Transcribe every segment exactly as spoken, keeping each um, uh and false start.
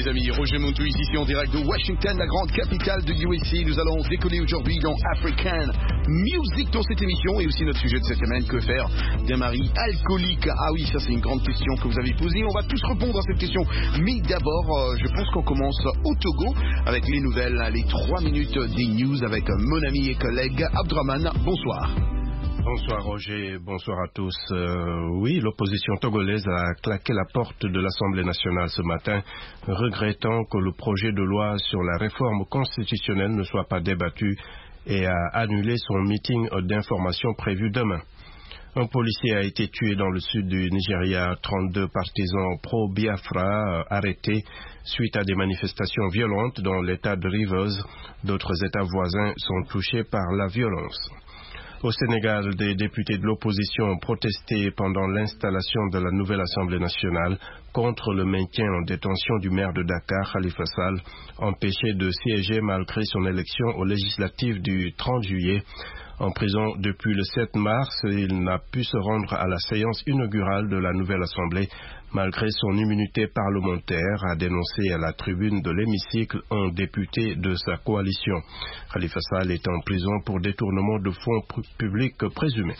les amis, Roger Montou ici en direct de Washington, la grande capitale de U S A. Nous allons décoller aujourd'hui dans African Music dans cette émission et aussi notre sujet de cette semaine, que faire d'un mari alcoolique? Ah oui, ça c'est une grande question que vous avez posée. On va tous répondre à cette question. Mais d'abord, euh, je pense qu'on commence au Togo avec les nouvelles, les trois minutes des news avec mon ami et collègue Abdraman. Bonsoir. Bonsoir Roger, bonsoir à tous. Euh, oui, l'opposition togolaise a claqué la porte de l'Assemblée nationale ce matin, regrettant que le projet de loi sur la réforme constitutionnelle ne soit pas débattu et a annulé son meeting d'information prévu demain. Un policier a été tué dans le sud du Nigeria, trente-deux partisans pro-Biafra euh, arrêtés suite à des manifestations violentes dans l'état de Rivers. D'autres états voisins sont touchés par la violence. Au Sénégal, des députés de l'opposition ont protesté pendant l'installation de la nouvelle Assemblée nationale contre le maintien en détention du maire de Dakar, Khalifa Sall, empêché de siéger malgré son élection aux législatives du trente juillet. En prison depuis le sept mars, il n'a pu se rendre à la séance inaugurale de la nouvelle Assemblée, malgré son immunité parlementaire, a dénoncé à la tribune de l'hémicycle un député de sa coalition. Khalifa Sall est en prison pour détournement de fonds publics présumés.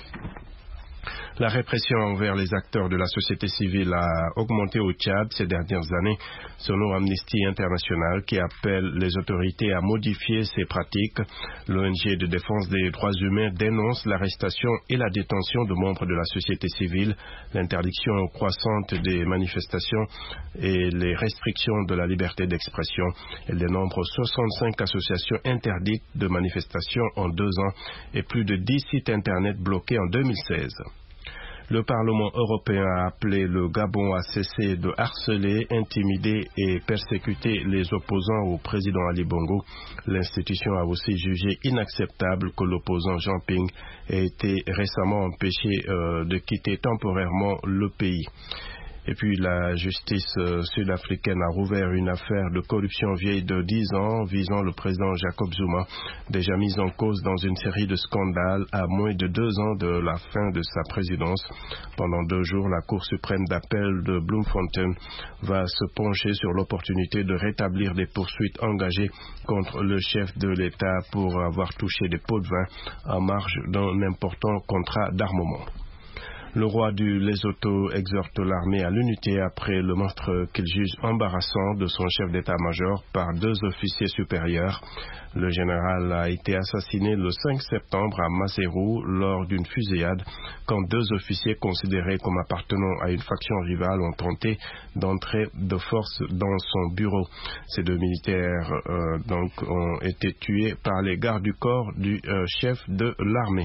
La répression envers les acteurs de la société civile a augmenté au Tchad ces dernières années, selon Amnesty International, qui appelle les autorités à modifier ces pratiques. L'O N G de défense des droits humains dénonce l'arrestation et la détention de membres de la société civile, l'interdiction croissante des manifestations et les restrictions de la liberté d'expression. Elle dénombre soixante-cinq associations interdites de manifestation en deux ans et plus de dix sites internet bloqués en deux mille seize. Le Parlement européen a appelé le Gabon à cesser de harceler, intimider et persécuter les opposants au président Ali Bongo. L'institution a aussi jugé inacceptable que l'opposant Jean Ping ait été récemment empêché euh, de quitter temporairement le pays. Et puis la justice euh, sud-africaine a rouvert une affaire de corruption vieille de dix ans visant le président Jacob Zuma, déjà mis en cause dans une série de scandales à moins de deux ans de la fin de sa présidence. Pendant deux jours, la Cour suprême d'appel de Bloemfontein va se pencher sur l'opportunité de rétablir des poursuites engagées contre le chef de l'État pour avoir touché des pots de vin en marge d'un important contrat d'armement. Le roi du Lesotho exhorte l'armée à l'unité après le meurtre qu'il juge embarrassant de son chef d'état-major par deux officiers supérieurs. Le général a été assassiné le cinq septembre à Maseru lors d'une fusillade quand deux officiers considérés comme appartenant à une faction rivale ont tenté d'entrer de force dans son bureau. Ces deux militaires euh, donc, ont été tués par les gardes du corps du euh, chef de l'armée.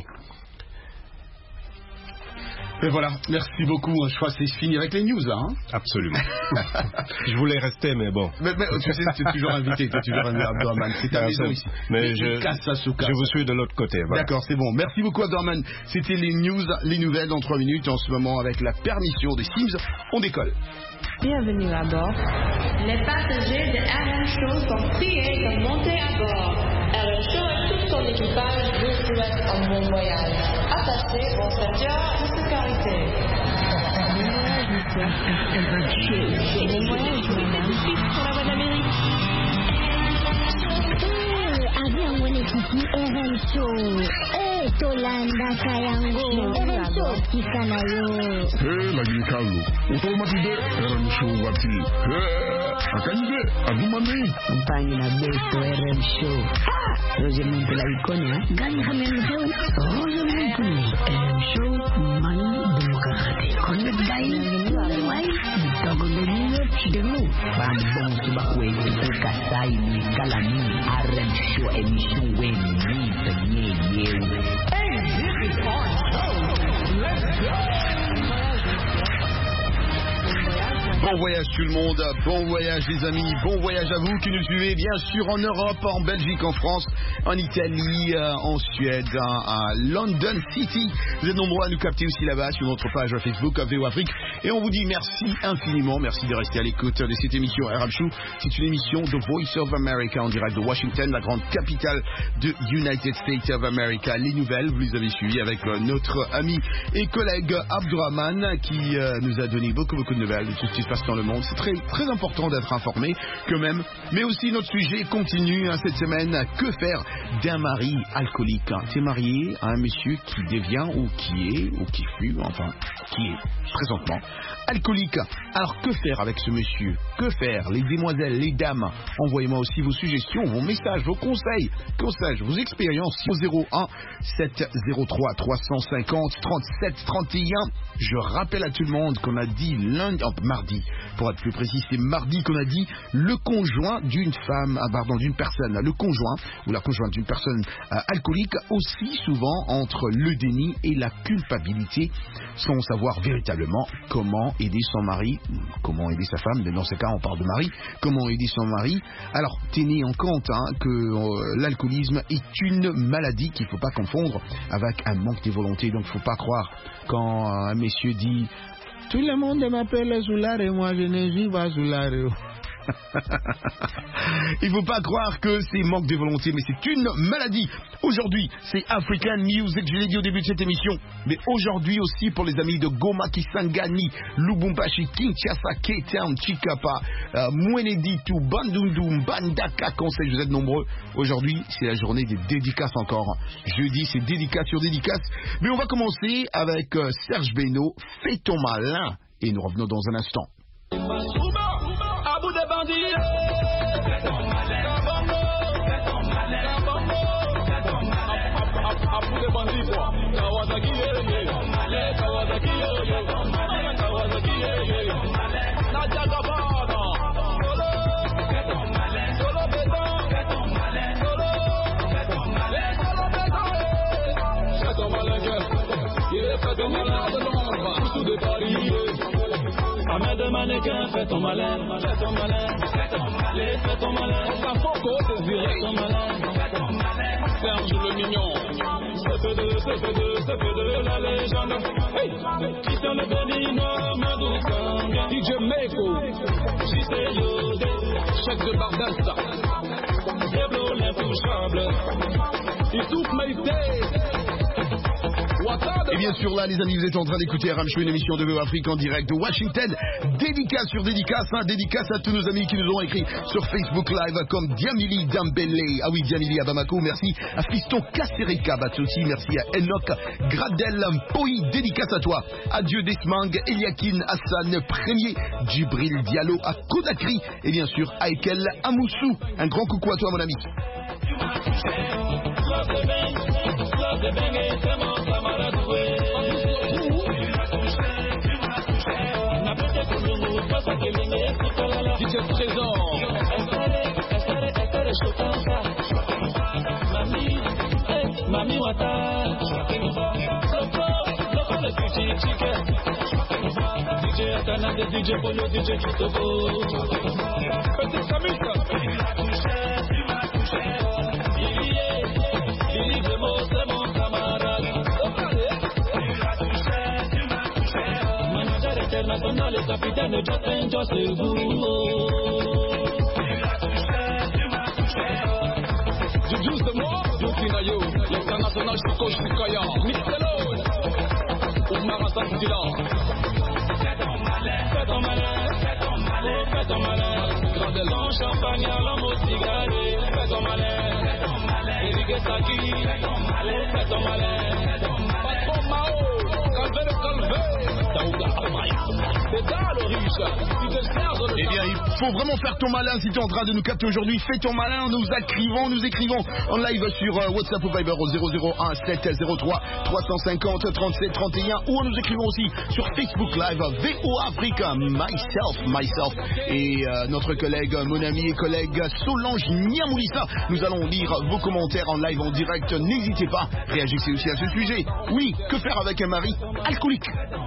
Et voilà, merci beaucoup. Je crois que c'est fini avec les news, là. Hein. Absolument. Je voulais rester, mais bon. Mais, mais tu sais, tu es toujours invité. Tu es toujours invité, Abdourahmane. C'est ta maison ici. Mais je, je vous suis de l'autre côté. Voilà. D'accord, c'est bon. Merci beaucoup, Abdourahmane. C'était les news, les nouvelles dans trois minutes. En ce moment, avec la permission des Sims, on décolle. Bienvenue à bord. Les passagers de R M Show sont priés de monter à bord. R M Show et tout son équipage vous souhaitent un bon voyage. Attachez vos ceintures de sécurité. Bon voyage, madame. Pour la voie d'Amérique. Avion Wenekiki R M Show. Eh, Tolanda Kayango. R M Show Kisanayo. Eh, lagi kalu. Otomatide R M Show wati. Eh, akanyide Abdourahmane. Compagnie la besto R M Show. Ah, Roger Montou la ikonia. Gani hamen show. Roger Montou. R M Show mani demokrati. Konde dai. Wai. Togo lenyo chidemu. Bam bon suba kwenye kasai ni kalani. R M Show emission when ni tanye yewe. Hey, this is our show. Let's go. Bon voyage tout le monde, bon voyage les amis, bon voyage à vous qui nous suivez bien sûr en Europe, en Belgique, en France, en Italie, euh, en Suède, à, à London City. Vous êtes nombreux à nous capter aussi là-bas sur notre page Facebook V O Afrique Et on vous dit merci infiniment, merci de rester à l'écoute de cette émission R M Show. C'est une émission de Voice of America en direct de Washington, la grande capitale de United States of America. Les nouvelles, vous les avez suivies avec euh, notre ami et collègue Abdurrahman qui euh, nous a donné beaucoup beaucoup de nouvelles de tout ce qui se passe dans le monde. C'est très très important d'être informé quand même. Mais aussi notre sujet continue hein, cette semaine. Que faire d'un mari alcoolique hein. Tu es marié à un monsieur qui devient ou qui est ou qui fut, enfin qui est présentement alcoolique. Alors que faire avec ce monsieur? Que faire? Les demoiselles, les dames, envoyez-moi aussi vos suggestions, vos messages, vos conseils, conseils, vos expériences au zéro un sept zéro trois trois cent cinquante trente-sept trente et un. Je rappelle à tout le monde qu'on a dit lundi, oh, mardi, pour être plus précis, c'est mardi qu'on a dit le conjoint d'une femme, ah, pardon, d'une personne, le conjoint ou la conjointe d'une personne euh, alcoolique, aussi souvent entre le déni et la culpabilité, sans savoir véritablement comment aider son mari, comment aider sa femme, mais dans ce cas on parle de mari, comment aider son mari. Alors tenez en compte hein, que euh, l'alcoolisme est une maladie qu'il ne faut pas confondre avec un manque de volonté, donc il ne faut pas croire quand un monsieur dit « Tout le monde m'appelle Soulard et moi je ne suis pas Soulard ». Il ne faut pas croire que c'est manque de volonté, mais c'est une maladie. Aujourd'hui, c'est African Music, je l'ai dit au début de cette émission, mais aujourd'hui aussi pour les amis de Goma, Kisangani, Lubumbashi, Kinshasa, K-Town, Chikapa, euh, Mweneditu, Bandundu, Bandaka, Conseil, vous êtes nombreux. Aujourd'hui, c'est la journée des dédicaces encore. Jeudi, c'est dédicace sur dédicace. Mais on va commencer avec euh, Serge Beno, Fais ton malin, et nous revenons dans un instant. À bout des bandits, fais ton malin, fais ton malin, à bout des bandits, quoi. Kawasaki, Kawasaki, Kawasaki, Nadia Gabana, solo, fais ton malin, solo béton, fais ton malin, solo, fais ton malin, solo béton, fais ton malin, il est fait ton malin de l'ombre, sous de Paris. Main de mannequin, fais ton malin, fais ton malin, fais ton malin, fais ton malin. On s'en fout qu'au désir, fais ton malin, fais ton malin. Serge le mignon, c'est peu de, c'est peu de, c'est peu de la légende. Hey, Christian le Béninois, Madou Kanga, D J Meko, J C Yodé, chef de Bardassa, Déblo l'intouchable, il souffle Maïté. Et bien sûr là les amis, vous êtes en train d'écouter R M Show, une émission de V O Afrique en direct de Washington. Dédicace sur dédicace, hein, dédicace à tous nos amis qui nous ont écrit sur Facebook Live comme Diamili Dambele, ah oui Diamili à Bamako, merci à Fiston Kassereka Batsosi, merci à Enoch Gradel Poi, dédicace à toi, adieu Desmang, Eliakin Hassan Premier, Djibril Diallo à Kodakri et bien sûr Aikel Amoussou, un grand coucou à toi mon ami. D J Trésor, Mami Wata, le petit chicken, D J Atana, D J Polo, D J Kitoko, Petit Samus, Lili Demo, c'est mon camarade. Manager international, le capitaine Justin Joseph. Juju c'est moi, Yukinayo, l'international Chico Chikaya, Mixelone, Oumar Hassan Dila. Fais ton malin, fais ton malin, fais ton malin, fais ton malin. Gradel en champagne à l'homme au cigare. Fais ton malin, fais ton malin. Eric Saki, fais ton malin, fais ton malin. Patron Mao, Calvé le Calvé, Daouda Amaya. C'est ça le riche, tu te sers de Eh bien, il faut vraiment faire ton malin si tu es en train de nous capter aujourd'hui. Fais ton malin, nous écrivons, nous écrivons en live sur euh, WhatsApp ou Viber au zéro zéro un sept zéro trois trois cent cinquante trente-sept trente et un ou en nous écrivant aussi sur Facebook Live V O Africa, myself, myself et euh, notre collègue, mon ami et collègue Solange Niamoulissa. Nous allons lire vos commentaires en live en direct. N'hésitez pas, réagissez aussi à ce sujet. Oui, que faire avec un mari alcoolique?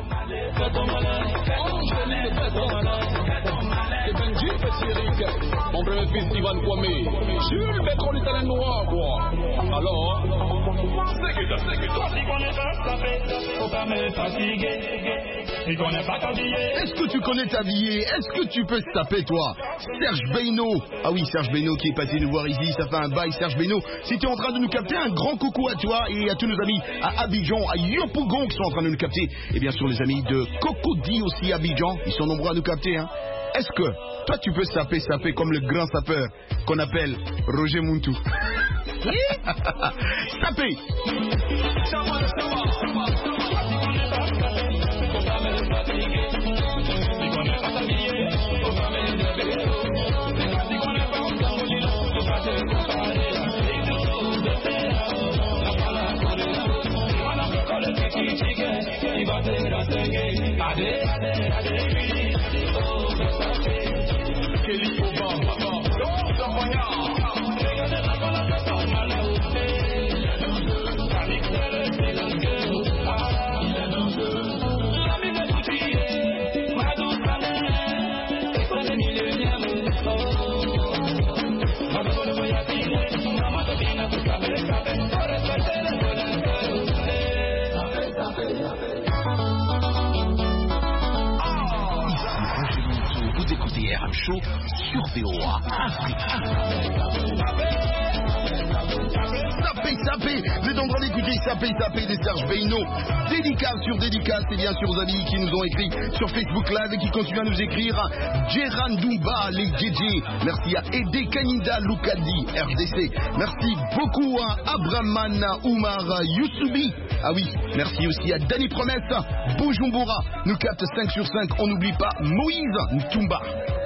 C'est Benji Petit mon premier fils Ivan Kwame. Jules Bécon l'italien noir, quoi. Alors, Est-ce que tu connais t'habiller? Est-ce que tu peux se taper, toi? Serge Beynaud. Ah oui, Serge Beynaud qui est passé nous voir ici, ça fait un bail. Serge Beynaud, si tu es en train de nous capter, un grand coucou à toi et à tous nos amis à Abidjan, à Yopougon qui sont en train de nous capter. Et bien sûr les amis de Cocody aussi à Abidjan, ils sont nombreux à nous capter. Hein. Est-ce que toi tu peux saper, saper comme le grand sapeur qu'on appelle Roger Muntu? Saper. Show sur V O A Afrique. Sapé, sapé, vous êtes en train d'écouter Sapé, sapé des Serge Beynaud. Dédicace sur dédicace, et bien sûr aux amis qui nous ont écrit sur Facebook Live et qui continuent à nous écrire. Jeran Dumba, les J J. Merci à Ede Kaninda Lukadi, R D C. Merci beaucoup à Abraman Oumar Youssoubi. Ah oui, merci aussi à Danny Promesse, Bujumbura. Nous capte cinq sur cinq, on n'oublie pas Moïse Ntumba.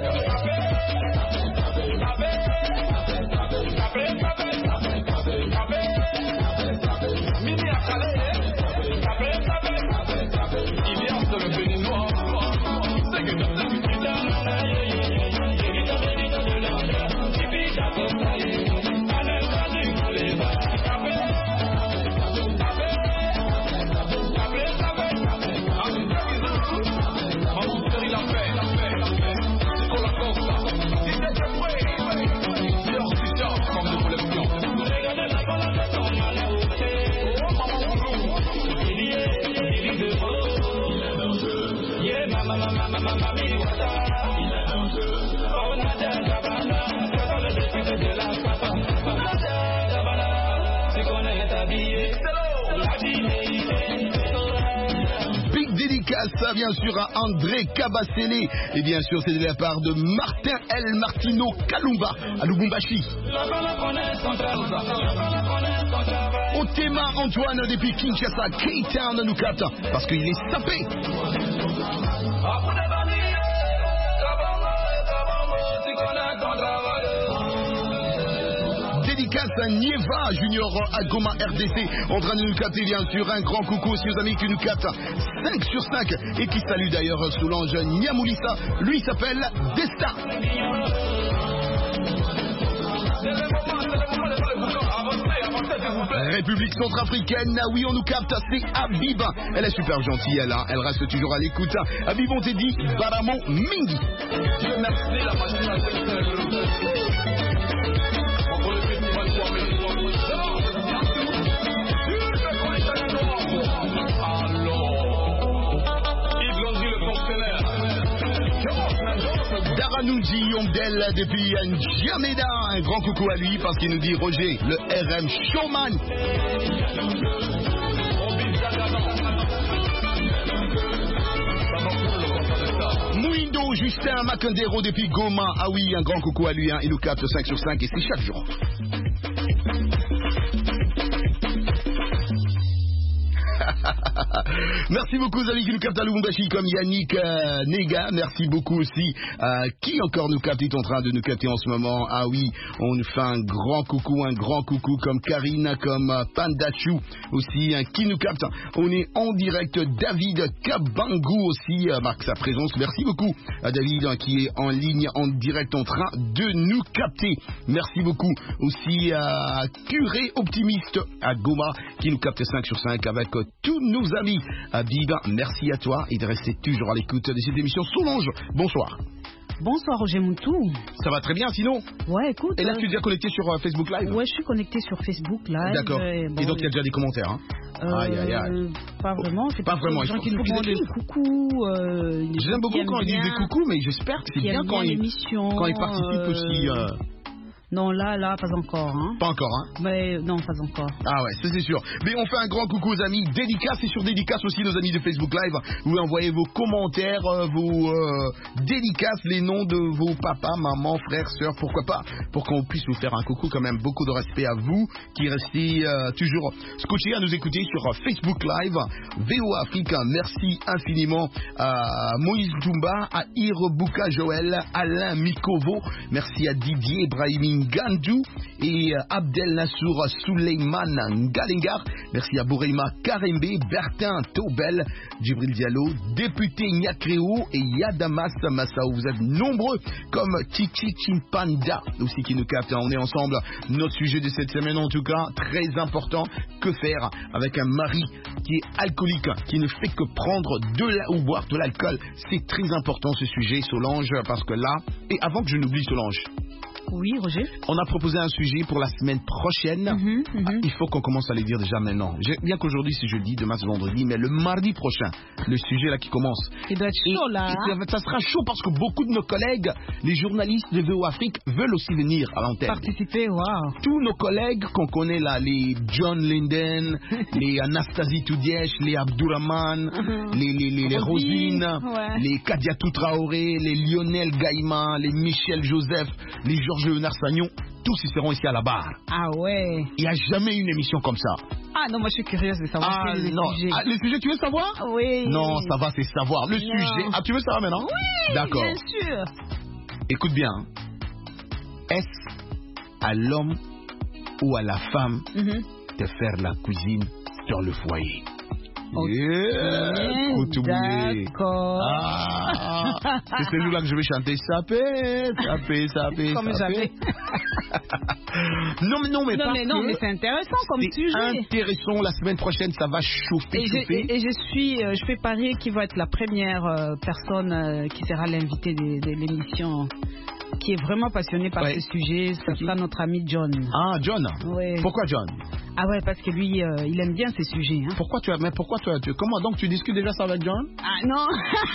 Ça bien sûr à André Kabasele et bien sûr c'est de la part de Martin El Martino Kalumba à Lubumbashi. Otema Antoine depuis Kinshasa, K-Town nous capte parce qu'il est sapé. Dédicace à Nieva Junior à Goma R D C en train de nous capter bien sûr. Un grand coucou aussi aux amis qui nous captent cinq sur cinq et qui salue d'ailleurs Solange Niamoulissa. Lui s'appelle Desta. République centrafricaine, oui on nous capte, c'est Habib. Elle est super gentille elle, hein. Elle reste toujours à l'écoute. Habib on t'a dit Baramo Mingi. Merci la machine à Daranouji Yomdel depuis N'Djamena, un grand coucou à lui parce qu'il nous dit Roger, le R M Showman. Mouindo Justin Macandero depuis Goma, ah oui, un grand coucou à lui, hein. Il nous capte cinq sur cinq et c'est chaque jour. Merci beaucoup aux amis qui nous captent à Lubumbashi comme Yannick euh, Nega. Merci beaucoup aussi euh, qui encore nous capte, est en train de nous capter en ce moment. Ah oui, on nous fait un grand coucou, un grand coucou comme Karina, comme euh, Pandachu aussi, hein, qui nous capte. On est en direct. David Kabangu aussi euh, marque sa présence. Merci beaucoup à David hein, qui est en ligne, en direct, en train de nous capter. Merci beaucoup aussi à Curé Optimiste à Goma qui nous capte cinq sur cinq avec euh, tous nos amis. Habib, merci à toi et de rester toujours à l'écoute de cette émission. Solange, bonsoir. Bonsoir Roger Moutou. Ça va très bien sinon? Ouais, écoute. Et là, euh... tu es déjà connecté sur euh, Facebook Live? Ouais, je suis connecté sur Facebook Live. D'accord. Et, bon, et donc, il y a déjà des commentaires, hein? Euh, aïe, aïe, aïe. Pas vraiment. C'est pas vraiment. Des gens qui nous font des coucous. Euh, J'aime beaucoup quand ils disent des coucous, mais j'espère que c'est bien, bien quand, ils, quand ils participent euh... aussi. Euh... Non, là, là, pas encore. Hein. Pas encore, hein? Mais non, pas encore. Ah ouais, ça c'est sûr. Mais on fait un grand coucou aux amis. Dédicace et sur dédicace aussi nos amis de Facebook Live. Vous envoyez vos commentaires, euh, vos euh, dédicaces, les noms de vos papas, mamans, frères, sœurs, pourquoi pas, pour qu'on puisse vous faire un coucou quand même. Beaucoup de respect à vous qui restez euh, toujours scotchés à nous écouter sur euh, Facebook Live. V O A Afrique, merci infiniment à Moïse Djoumba, à Irebuka Joël, Alain Mikovo. Merci à Didier Brahimi Gandou et Abdel Nassour Suleiman Ngalengar. Merci à Boureima Karembe, Bertin Taubel, Djibril Diallo, député Nyakreo et Yadamas Massao. Vous êtes nombreux comme Titi Chimpanda aussi qui nous capte. On est ensemble. Notre sujet de cette semaine en tout cas, très important. Que faire avec un mari qui est alcoolique, qui ne fait que prendre de la, ou boire de l'alcool? C'est très important ce sujet, Solange, parce que là, et avant que je n'oublie Solange, oui, Roger. On a proposé un sujet pour la semaine prochaine. Mm-hmm, mm-hmm. Ah, il faut qu'on commence à les dire déjà maintenant. Bien qu'aujourd'hui c'est jeudi, demain c'est vendredi, mais le mardi prochain, le sujet là qui commence. Il doit être chaud et, là. Et ça, ça sera chaud parce que beaucoup de nos collègues, les journalistes de V O Afrique, veulent aussi venir à l'antenne. Participer, waouh. Tous nos collègues qu'on connaît là, les John Linden, les Anastasie Toudièche, les Abdourahman, mm-hmm. les, les, les, les Rosine, ouais. les Kadiatou Traoré, les Lionel Gaïma, les Michel Joseph, les Georges Léonard Sagnon, tous ils seront ici à la barre. Ah ouais. Il n'y a jamais eu une émission comme ça. Ah non, moi je suis curieuse de savoir. Ah les non, sujets. Ah, le sujet tu veux savoir? Oui. Non, ça va, c'est savoir. Le non. sujet. Ah, tu veux savoir maintenant? Oui. D'accord. Bien sûr. Écoute bien. Est-ce à l'homme ou à la femme mm-hmm. de faire la cuisine sur le foyer? Yeah, d'accord. Ah, c'est celui-là que je vais chanter. Sapé, sapé, sapé, comme sapé. non mais non mais non pas mais non que mais c'est intéressant comme c'est sujet. Intéressant. La semaine prochaine ça va chauffer. Et, chauffer. Je, et, et je suis, euh, je fais parier qu'il va être la première euh, personne euh, qui sera l'invité de, de l'émission, qui est vraiment passionné par ouais. ce sujet. Ça sera notre ami John. Ah John. Ouais. Pourquoi John? Ah ouais, parce que lui, euh, il aime bien ces sujets. Hein. Pourquoi tu as, mais pourquoi tu as, tu, comment donc tu discutes déjà ça avec John? Ah non.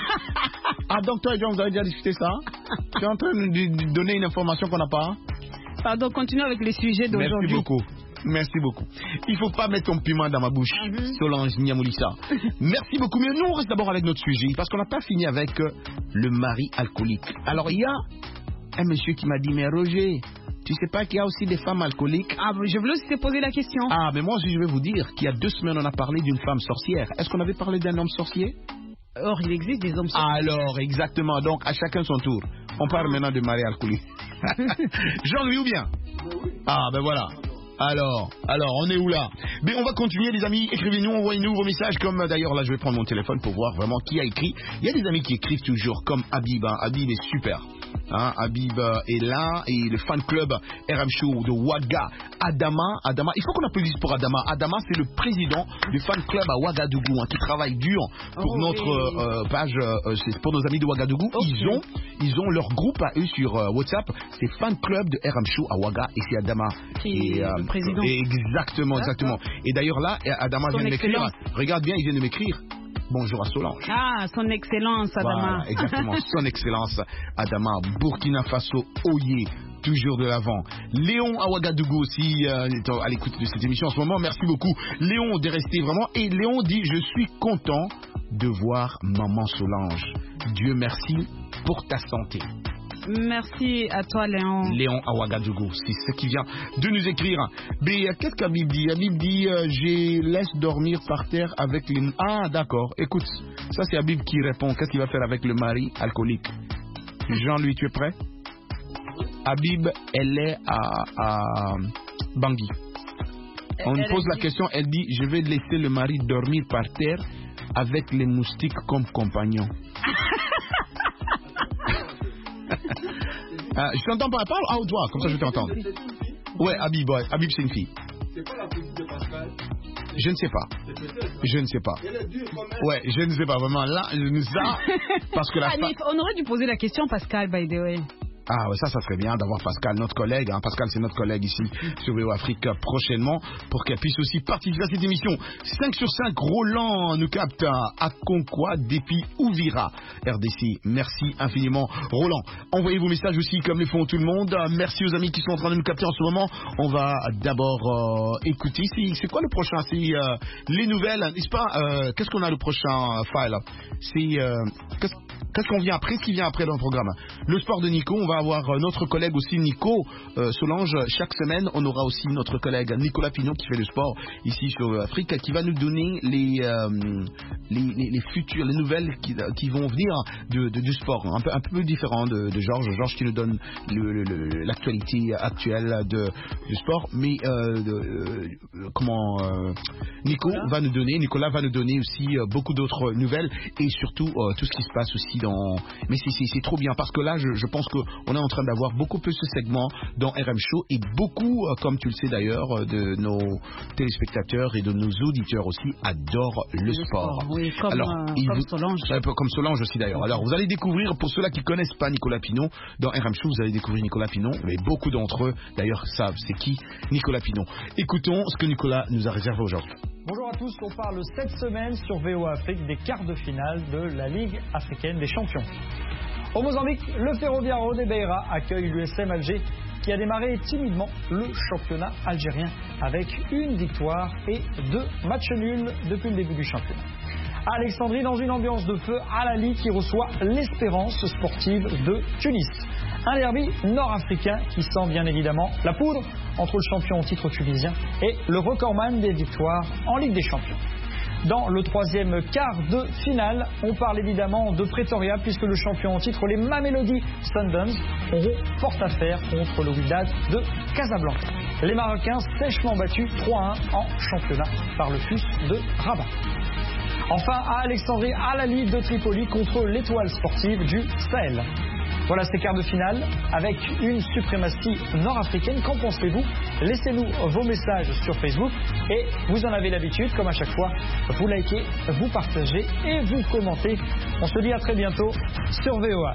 Ah donc toi et John vous avez déjà discuté ça? Tu es en train de, de donner une information qu'on n'a pas? Pardon, continue avec les sujets d'aujourd'hui. Merci beaucoup. Merci beaucoup. Il faut pas mettre ton piment dans ma bouche, mm-hmm. Solange Niamoulissa. Merci beaucoup. Mais nous on reste d'abord avec notre sujet parce qu'on n'a pas fini avec euh, le mari alcoolique. Alors il y a un monsieur qui m'a dit mais Roger, tu sais pas qu'il y a aussi des femmes alcooliques? Ah, je voulais aussi te poser la question. Ah, mais moi aussi je vais vous dire qu'il y a deux semaines on a parlé d'une femme sorcière. Est-ce qu'on avait parlé d'un homme sorcier? Or, il existe des hommes sorciers. Alors, exactement. Donc, à chacun son tour. On parle ah. maintenant de mari alcoolique. Jean-Louis ou bien? Ah, ben voilà. Alors, alors, on est où là? Mais on va continuer les amis, écrivez-nous, envoyez-nous vos messages comme d'ailleurs là je vais prendre mon téléphone pour voir vraiment qui a écrit. Il y a des amis qui écrivent toujours comme Habib, hein. Habib est super. Hein, Habib est là et le fan club R M Show de Ouaga, Adama, Adama, il faut qu'on applaudisse pour Adama. Adama c'est le président du fan club à Ouagadougou hein, qui travaille dur pour oh, notre oui. euh, page, euh, c'est pour nos amis de Ouagadougou. Okay. Ils ont, ils ont leur groupe à eux sur euh, WhatsApp, c'est fan club de R M Show à Ouaga et c'est Adama. Qui et, euh, le président. Et exactement, exactement. Et d'ailleurs là, Adama Son vient de m'écrire. Regarde bien, il vient de m'écrire. Bonjour à Solange. Ah, son excellence, Adama. Voilà, exactement, son excellence, Adama. Burkina Faso, Oye, toujours de l'avant. Léon à Ouagadougou aussi, euh, à l'écoute de cette émission en ce moment. Merci beaucoup, Léon, de rester vraiment. Et Léon dit, je suis content de voir maman Solange. Dieu merci pour ta santé. Merci à toi, Léon. Léon à Ouagadougou, c'est ce qui vient de nous écrire. Mais qu'est-ce qu'Habib dit? Habib dit, euh, je laisse dormir par terre avec les... Ah, d'accord. Écoute, ça c'est Habib qui répond. Qu'est-ce qu'il va faire avec le mari alcoolique? Jean-Louis, tu es prêt? Habib, elle est à, à Bangui. On lui pose la question, elle dit, je vais laisser le mari dormir par terre avec les moustiques comme compagnon. Euh, je t'entends pas, parle à haute voix, comme ça je t'entends. Ouais, Habib, ouais, Habib c'est une fille. C'est pas la petite de Je ne sais pas. Je ne sais pas. Ouais, je ne sais pas vraiment. Là, je ne sais pas. Parce que la Anif, on aurait dû poser la question à Pascal, by the way. Ah ouais, ça, ça serait bien d'avoir Pascal, notre collègue. Hein. Pascal, c'est notre collègue ici sur V O Afrique prochainement pour qu'elle puisse aussi participer à cette émission. cinq sur cinq, Roland nous capte à Conquois, Dépi, Ouvira, R D C. Merci infiniment, Roland. Envoyez vos messages aussi comme les font tout le monde. Merci aux amis qui sont en train de nous capter en ce moment. On va d'abord euh, écouter. C'est, c'est quoi le prochain? C'est euh, les nouvelles, n'est-ce pas? euh, Qu'est-ce qu'on a le prochain file? C'est euh, qu'est-ce, qu'est-ce qu'on vient après? Ce qui vient après dans le programme? Le sport de Nico. On va avoir notre collègue aussi Nico euh, Solange. Chaque semaine, on aura aussi notre collègue Nicolas Pinon qui fait le sport ici sur Afrique, qui va nous donner les, euh, les, les, les futures, les nouvelles qui, qui vont venir de, de, du sport, un peu, un peu différent de, de Georges. Georges qui nous donne le, le, l'actualité actuelle de, du sport, mais euh, de, euh, comment euh, Nico voilà. va nous donner, Nicolas va nous donner aussi euh, beaucoup d'autres nouvelles et surtout euh, tout ce qui se passe aussi dans. Mais c'est, c'est, c'est trop bien parce que là, je, je pense que on est en train d'avoir beaucoup plus de segments dans R M Show et beaucoup, comme tu le sais d'ailleurs, de nos téléspectateurs et de nos auditeurs aussi adorent le, le sport. sport. Oui, comme, Alors, euh, comme vous, Solange. Euh, comme Solange aussi d'ailleurs. Alors, vous allez découvrir, pour ceux-là qui ne connaissent pas Nicolas Pinon, dans R M Show, vous allez découvrir Nicolas Pinon, mais beaucoup d'entre eux d'ailleurs savent c'est qui Nicolas Pinon. Écoutons ce que Nicolas nous a réservé aujourd'hui. Bonjour à tous, on parle cette semaine sur V O A Afrique des quarts de finale de la Ligue africaine des champions. Au Mozambique, le Ferroviario de Beira accueille l'U S M Alger qui a démarré timidement le championnat algérien avec une victoire et deux matchs nuls depuis le début du championnat. À Alexandrie, dans une ambiance de feu, Al-Ali qui reçoit l'Espérance sportive de Tunis. Un derby nord-africain qui sent bien évidemment la poudre entre le champion au titre tunisien et le recordman des victoires en Ligue des Champions. Dans le troisième quart de finale, on parle évidemment de Pretoria puisque le champion en titre, les Mamelodi Sundowns, auront fort à faire contre le Wydad de Casablanca. Les Marocains sèchement battus trois à un en championnat par le F U S de Rabat. Enfin, à Alexandrie, Al-Ali de Tripoli contre l'Étoile sportive du Sahel. Voilà ces quarts de finale avec une suprématie nord-africaine. Qu'en pensez-vous? Laissez-nous vos messages sur Facebook et vous en avez l'habitude, comme à chaque fois, vous likez, vous partagez et vous commentez. On se dit à très bientôt sur V O A.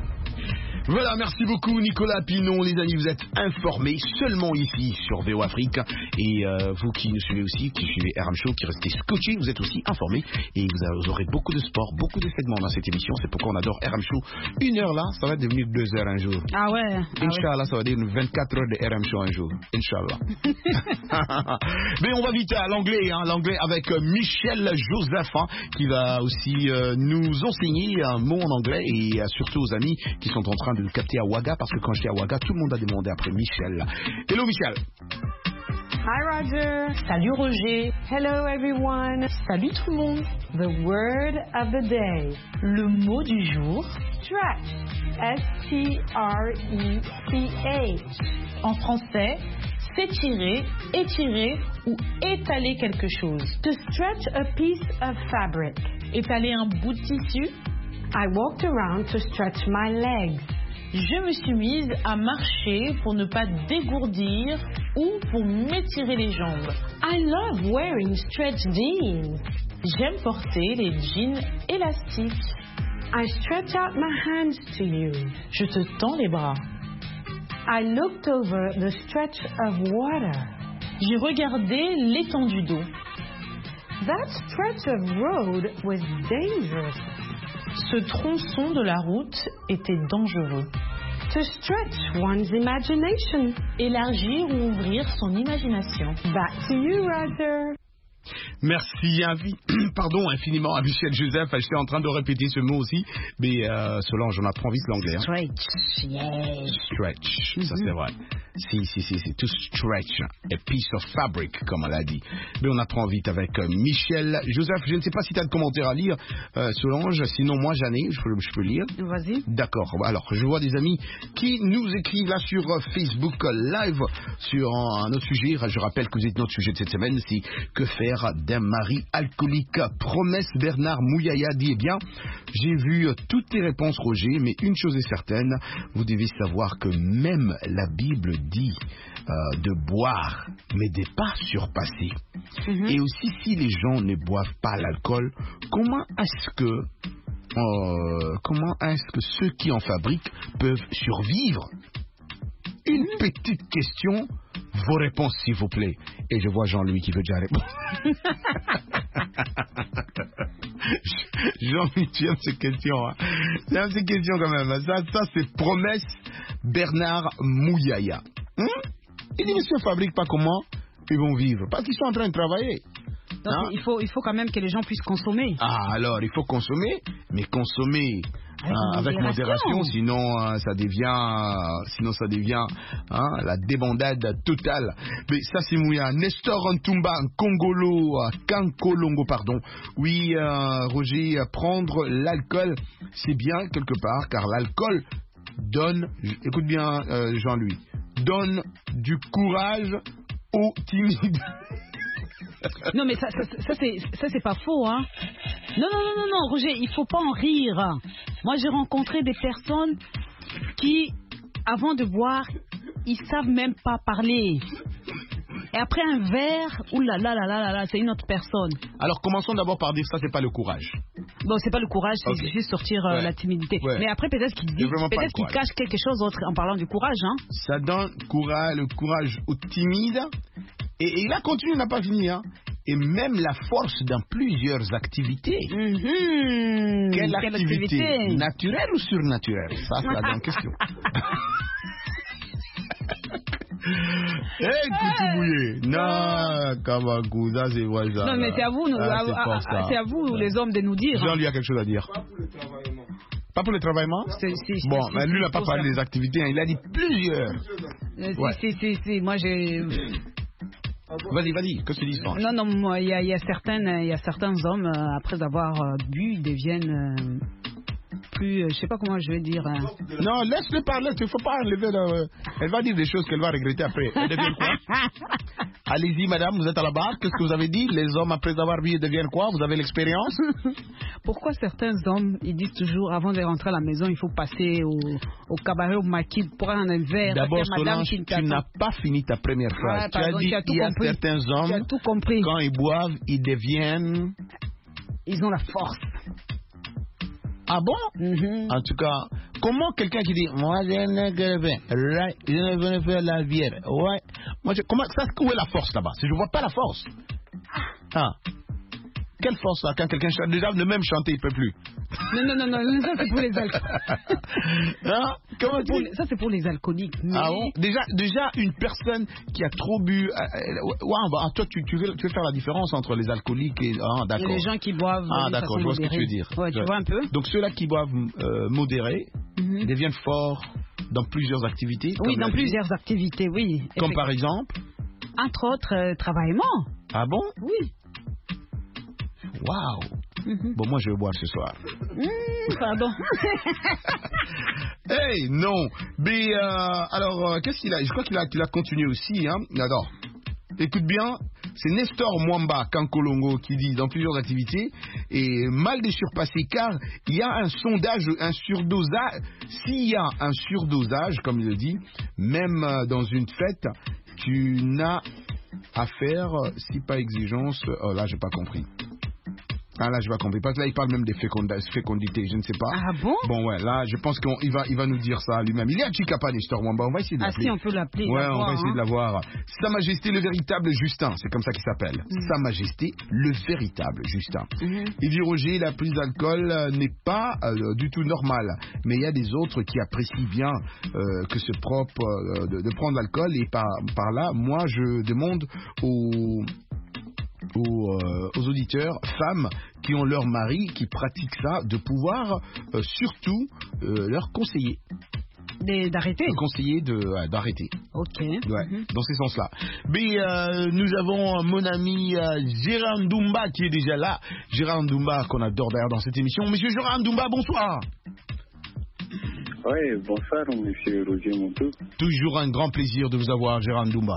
Voilà, merci beaucoup Nicolas Pinon, les amis, vous êtes informés seulement ici sur V O Afrique et euh, vous qui nous suivez aussi, qui suivez R M Show, qui restez scotchés, vous êtes aussi informés et vous aurez beaucoup de sport, beaucoup de segments dans cette émission, c'est pourquoi on adore R M Show. Une heure là, ça va devenir deux heures un jour. Ah ouais. Inch'Allah, ah ouais. Ça va devenir vingt-quatre heures de R M Show un jour. Inch'Allah. Mais on va vite à l'anglais, hein, l'anglais avec Michel Joseph hein, qui va aussi euh, nous enseigner un mot en anglais et euh, surtout aux amis qui sont en train de nous capter à Ouaga parce que quand j'étais à Ouaga, tout le monde a demandé après Michel. Hello Michel. Hi Roger. Salut Roger. Hello everyone. Salut tout le monde. The word of the day. Le mot du jour. Stretch. S T R E C H. En français, s'étirer, étirer ou étaler quelque chose. To stretch a piece of fabric. Étaler un bout de tissu. I walked around to stretch my legs. Je me suis mise à marcher pour ne pas dégourdir ou pour m'étirer les jambes. I love wearing stretch jeans. J'aime porter les jeans élastiques. I stretch out my hands to you. Je te tends les bras. I looked over the stretch of water. J'ai regardé l'étendue d'eau. That stretch of road was dangerous. Ce tronçon de la route était dangereux. To stretch one's imagination. Élargir ou ouvrir son imagination. Back to you, Roger. Merci, invi... pardon infiniment à Michel Joseph. J'étais en train de répéter ce mot aussi, mais euh, Solange, on apprend vite l'anglais. Hein. Stretch, yeah. Stretch, mm-hmm. Ça c'est vrai. Si, si, si, c'est to stretch a piece of fabric, comme on l'a dit. Mais on apprend vite avec euh, Michel Joseph. Je ne sais pas si tu as de commentaires à lire, euh, Solange. Sinon, moi, j'en ai, je peux, je peux lire. Vas-y. D'accord. Alors, je vois des amis qui nous écrivent là sur Facebook Live sur un, un autre sujet. Je rappelle que vous êtes notre sujet de cette semaine, c'est que faire d'un mari alcoolique. Promesse Bernard Mouyaya dit, eh bien, j'ai vu toutes tes réponses, Roger, mais une chose est certaine, vous devez savoir que même la Bible dit euh, de boire, mais de pas surpasser. Mm-hmm. Et aussi, si les gens ne boivent pas l'alcool, comment est-ce que euh, comment est-ce que ceux qui en fabriquent peuvent survivre? Une mm-hmm. petite question, vos réponses s'il vous plaît. Et je vois Jean-Louis qui veut déjà répondre. Jean-Louis, tu aimes ces questions, hein? Tu aimes ces questions quand même. Ça, ça c'est promesse Bernard Mouyaya. Hum? Il dit, mais si on ne fabrique pas, comment ils vont vivre? Parce qu'ils sont en train de travailler. Donc, hein? il, faut, il faut quand même que les gens puissent consommer. Ah, alors, il faut consommer, mais consommer avec, hein, avec modération, sinon euh, ça devient, euh, sinon ça devient hein, la débandade totale. Mais ça, c'est Mouya. Nestor Ntumba, Congolo, Kankolongo, pardon. Oui, euh, Roger, prendre l'alcool, c'est bien quelque part, car l'alcool donne, écoute bien euh, Jean-Louis, donne du courage aux timides. Non mais ça, ça, ça c'est ça c'est pas faux hein. Non non non non non Roger, il faut pas en rire. Moi j'ai rencontré des personnes qui avant de boire, ils savent même pas parler. Et après un verre, oulala là là là là, c'est une autre personne. Alors commençons d'abord par dire ça, c'est pas le courage. Bon, c'est pas le courage, c'est okay. juste sortir euh, ouais. la timidité. Ouais. Mais après peut-être qu'il dit, peut-être qu'il cache quelque chose d'autre en parlant du courage hein. Ça donne courage, le courage aux timides. Et, et il a continué, il n'a pas fini. Hein. Et même la force dans plusieurs activités. Mm-hmm. Quelle, Quelle activité, activité naturelle ou surnaturelle? Ça, c'est la grande question. Hé, hey, Koutoubouye. Non, Kamakou, ça c'est vrai ça. Non, mais c'est à vous, nous, ah, à, à, à, c'est à vous, les hommes, de nous dire. Jean, lui a quelque chose à dire. Pas pour le travaillement. C'est, c'est, bon, c'est, mais lui c'est n'a pas parlé des activités, hein. Il a dit plusieurs. Euh, ouais. C'est, c'est, c'est, moi j'ai. Vas-y, vas-y, que se dit ça? Non, non, moi, il y, y a certaines, il y a certains hommes euh, après avoir euh, bu, ils deviennent euh, plus, euh, je sais pas comment je vais dire. Hein. Non, laisse-le parler, il faut pas enlever. Le... Elle va dire des choses qu'elle va regretter après. Elle devient quoi? Allez-y, madame, vous êtes à la barre. Qu'est-ce que vous avez dit? Les hommes après avoir bu, ils deviennent quoi? Vous avez l'expérience? Pourquoi certains hommes, ils disent toujours, avant de rentrer à la maison, il faut passer au, au cabaret, au maquis, prendre un verre. D'abord, Solange, tu n'as pas fini ta première phrase. Ouais, pardon, tu as dit, il y a compris. certains hommes, tout compris. quand ils boivent, ils deviennent... Ils ont la force. Ah bon? Mm-hmm. En tout cas, comment quelqu'un qui dit, moi, je ne veux pas faire la bière. Ouais. Moi, je... Comment... Ça, où est la force là-bas? Si je ne vois pas la force. Ah. Quelle force là? Quand quelqu'un chante, déjà, de même chanter, il ne peut plus. Non, non, non, non, ça c'est pour les alcooliques. Hein? Comment ça, c'est les... ça c'est pour les alcooliques. Mais... Ah bon? Déjà, déjà, une personne qui a trop bu. Euh, euh, ouais, bah, toi, tu, tu, veux, tu veux faire la différence entre les alcooliques et. Ah, d'accord. Et les gens qui boivent. Ah, d'accord, je vois modérée. Ce que tu veux dire. Ouais, tu ouais. vois un peu. Donc, ceux-là qui boivent euh, modérés mm-hmm. deviennent forts dans plusieurs activités. Oui, dans plusieurs dit. activités, oui. Comme par exemple? Entre autres, euh, travaillement. Ah bon? Oui. Waouh! Mm-hmm. Bon, moi je vais boire ce soir. Mmh, pardon. Hey, non. Mais euh, alors, euh, qu'est-ce qu'il a? Je crois qu'il a, qu'il a continué aussi. Hein. Alors, écoute bien, c'est Nestor Mwamba Kankolongo qui dit dans plusieurs activités et mal de surpasser car il y a un sondage, un surdosage. S'il y a un surdosage, comme il le dit, même euh, dans une fête, tu n'as à faire si pas exigence. Oh là, j'ai pas compris. Ah là, je vais compris. Parce que là, il parle même des fécondités, je ne sais pas. Ah bon? Bon, ouais, là, je pense qu'il va, il va nous dire ça lui-même. Il est à Chikapa, Nestor Mwamba. On va essayer de l'appeler. Ah si, on peut l'appeler. Ouais, on va hein. essayer de l'avoir. Sa Majesté le véritable Justin, c'est comme ça qu'il s'appelle. Mm. Sa Majesté le véritable Justin. Mm-hmm. Il dit, Roger, la prise d'alcool euh, n'est pas euh, du tout normale. Mais il y a des autres qui apprécient bien euh, que c'est propre euh, de, de prendre l'alcool. Et par, par là, moi, je demande aux... Aux, euh, aux auditeurs, femmes qui ont leur mari, qui pratiquent ça, de pouvoir euh, surtout euh, leur conseiller. Des, d'arrêter de conseiller de, euh, d'arrêter. Ok. Ouais, mm-hmm. dans ces sens-là. Mais euh, nous avons mon ami euh, Gérard Ndoumba qui est déjà là. Gérard Ndoumba qu'on adore d'ailleurs dans cette émission. Monsieur Gérard Ndoumba, bonsoir. Oui, bonsoir, monsieur Roger Montou. Toujours un grand plaisir de vous avoir, Gérard Ndoumba.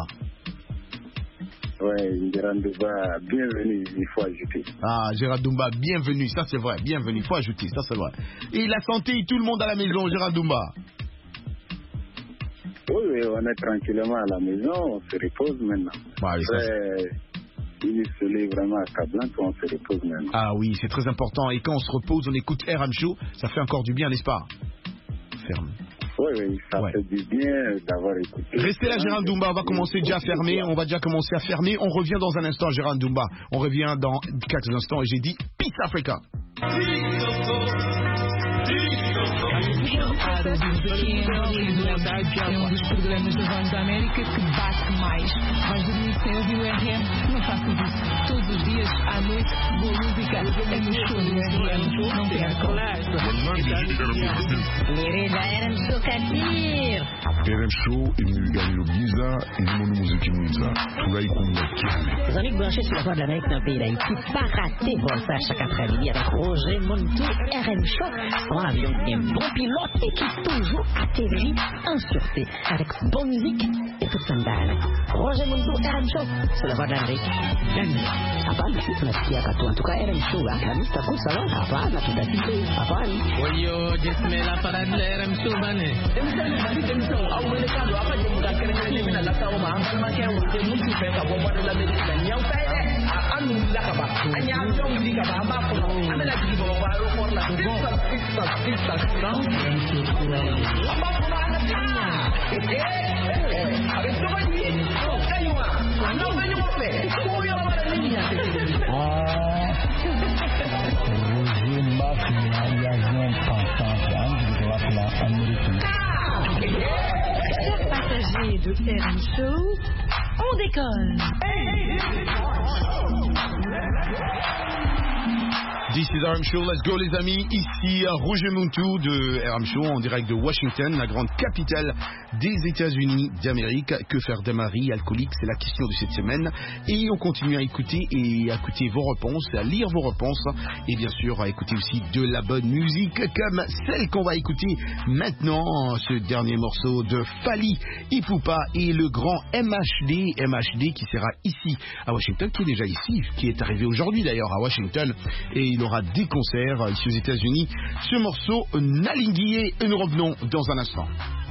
Oui, Gérard Ndoumba, bienvenue, il faut ajouter. Ah, Gérard Ndoumba, bienvenue, ça c'est vrai, bienvenue, il faut ajouter, ça c'est vrai. Et la santé, tout le monde à la maison, Gérard Ndoumba. Oui, oui, on est tranquillement à la maison, on se repose maintenant. Bah, Après, il est soleil vraiment accablant, on se repose maintenant. Ah oui, c'est très important. Et quand on se repose, on écoute R M Show, ça fait encore du bien, n'est-ce pas? Ferme. Oui, oui, ça Ouais. fait du bien d'avoir écouté. Restez là, Gérald Doumba, on va commencer déjà à fermer. On va déjà commencer à fermer. On revient dans un instant, Gérald Doumba. On revient dans quelques instants et j'ai dit Peace Africa. É um dos programas da Voz da América que bate mais. Vais dormir sem ouvir o R M? Não faças isso. Todos os dias, à noite, boa música é no show do R M. Não percam. L'Irida R M Show Katir. R M Show, il gagne le Giza, et le monde musique Giza. Tout là, il compte. Les amis branchés sur la Voix de l'Amérique dans le pays d'Haïti, pas rater voir ça chaque après-midi avec Roger Montou, R M Show. En avion, un bon pilote et qui toujours atterrit en sûreté avec bonne musique et tout sandal. Roger Montou, R M Show, sur la Voix de l'Amérique. Hapana, tunasikia katu. En tout cas, R M Show, la musique cool, ça va? Hapana, tunasikia. Hapana. Oyo, jesme la parade de R M Show, bane. Au mercado, apa je muda kere-kere mina la tawo ma ambal ma kya wote mutu fe ka bo bada la medina nyaw tay de anu la ka ba anya jong di ka ba ba ko amela di bo ba ro ko la pista pista pista sound amba ko na na tinya eh eh ave to ba ni ko kaywa ando ba ni mo fe ko yo ba la niña Ah, Roger Mafia, il y a un pensant, de la américaine. Chers passagers de R M Show, on décolle. This is R M Show, let's go les amis, ici Roger Montou de R M Show en direct de Washington, la grande capitale des États-Unis d'Amérique. Que faire d'un mari alcoolique, c'est la question de cette semaine. Et on continue à écouter et à écouter vos réponses, à lire vos réponses et bien sûr à écouter aussi de la bonne musique comme celle qu'on va écouter maintenant, ce dernier morceau de Fally Ipupa et le grand M H D, M H D qui sera ici à Washington, qui est déjà ici, qui est arrivé aujourd'hui d'ailleurs à Washington et il aura des concerts ici aux États-Unis. Ce morceau Nalinguié et nous revenons dans un instant.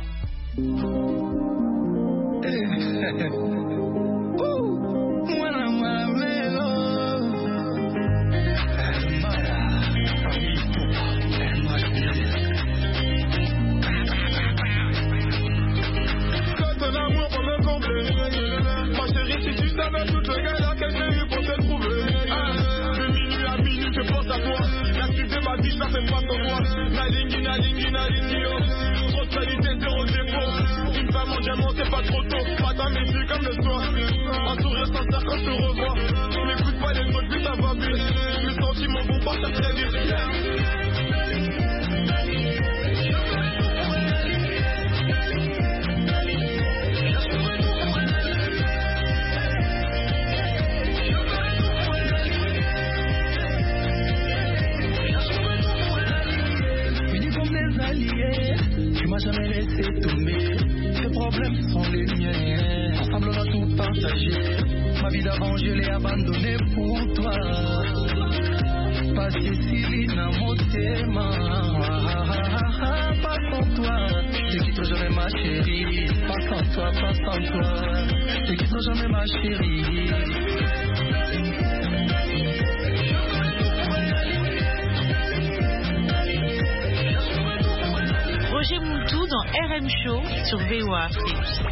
Ton amour pour me combler. Ma chérie, si tu savais toutes les galères qu'elle fait eu pour te trouver. De minuit à minuit, je pense à toi. La suite de ma vie, ça fait pas que moi. Nalingui, nalingui, nalingui, oh. Trop de qualité, zéro défaut. Une femme en diamant, c'est pas trop tôt. Matin, midi, comme le soir. Un sourire sincère quand je te revois. N'écoute pas les autres, plus ça va vite. Mes sentiments vont partir très vite. Tu m'as jamais laissé tomber. Tes problèmes sont les miens. Ensemble on a tout partagé. Ma vie d'avant je l'ai abandonnée pour toi. Pas Céciline Motema. Pas sans toi. Je quitterai jamais ma chérie. Pas sans toi, pas sans toi. Je quitterai jamais ma chérie. Roger Montou dans R M Show sur V O A Afrique.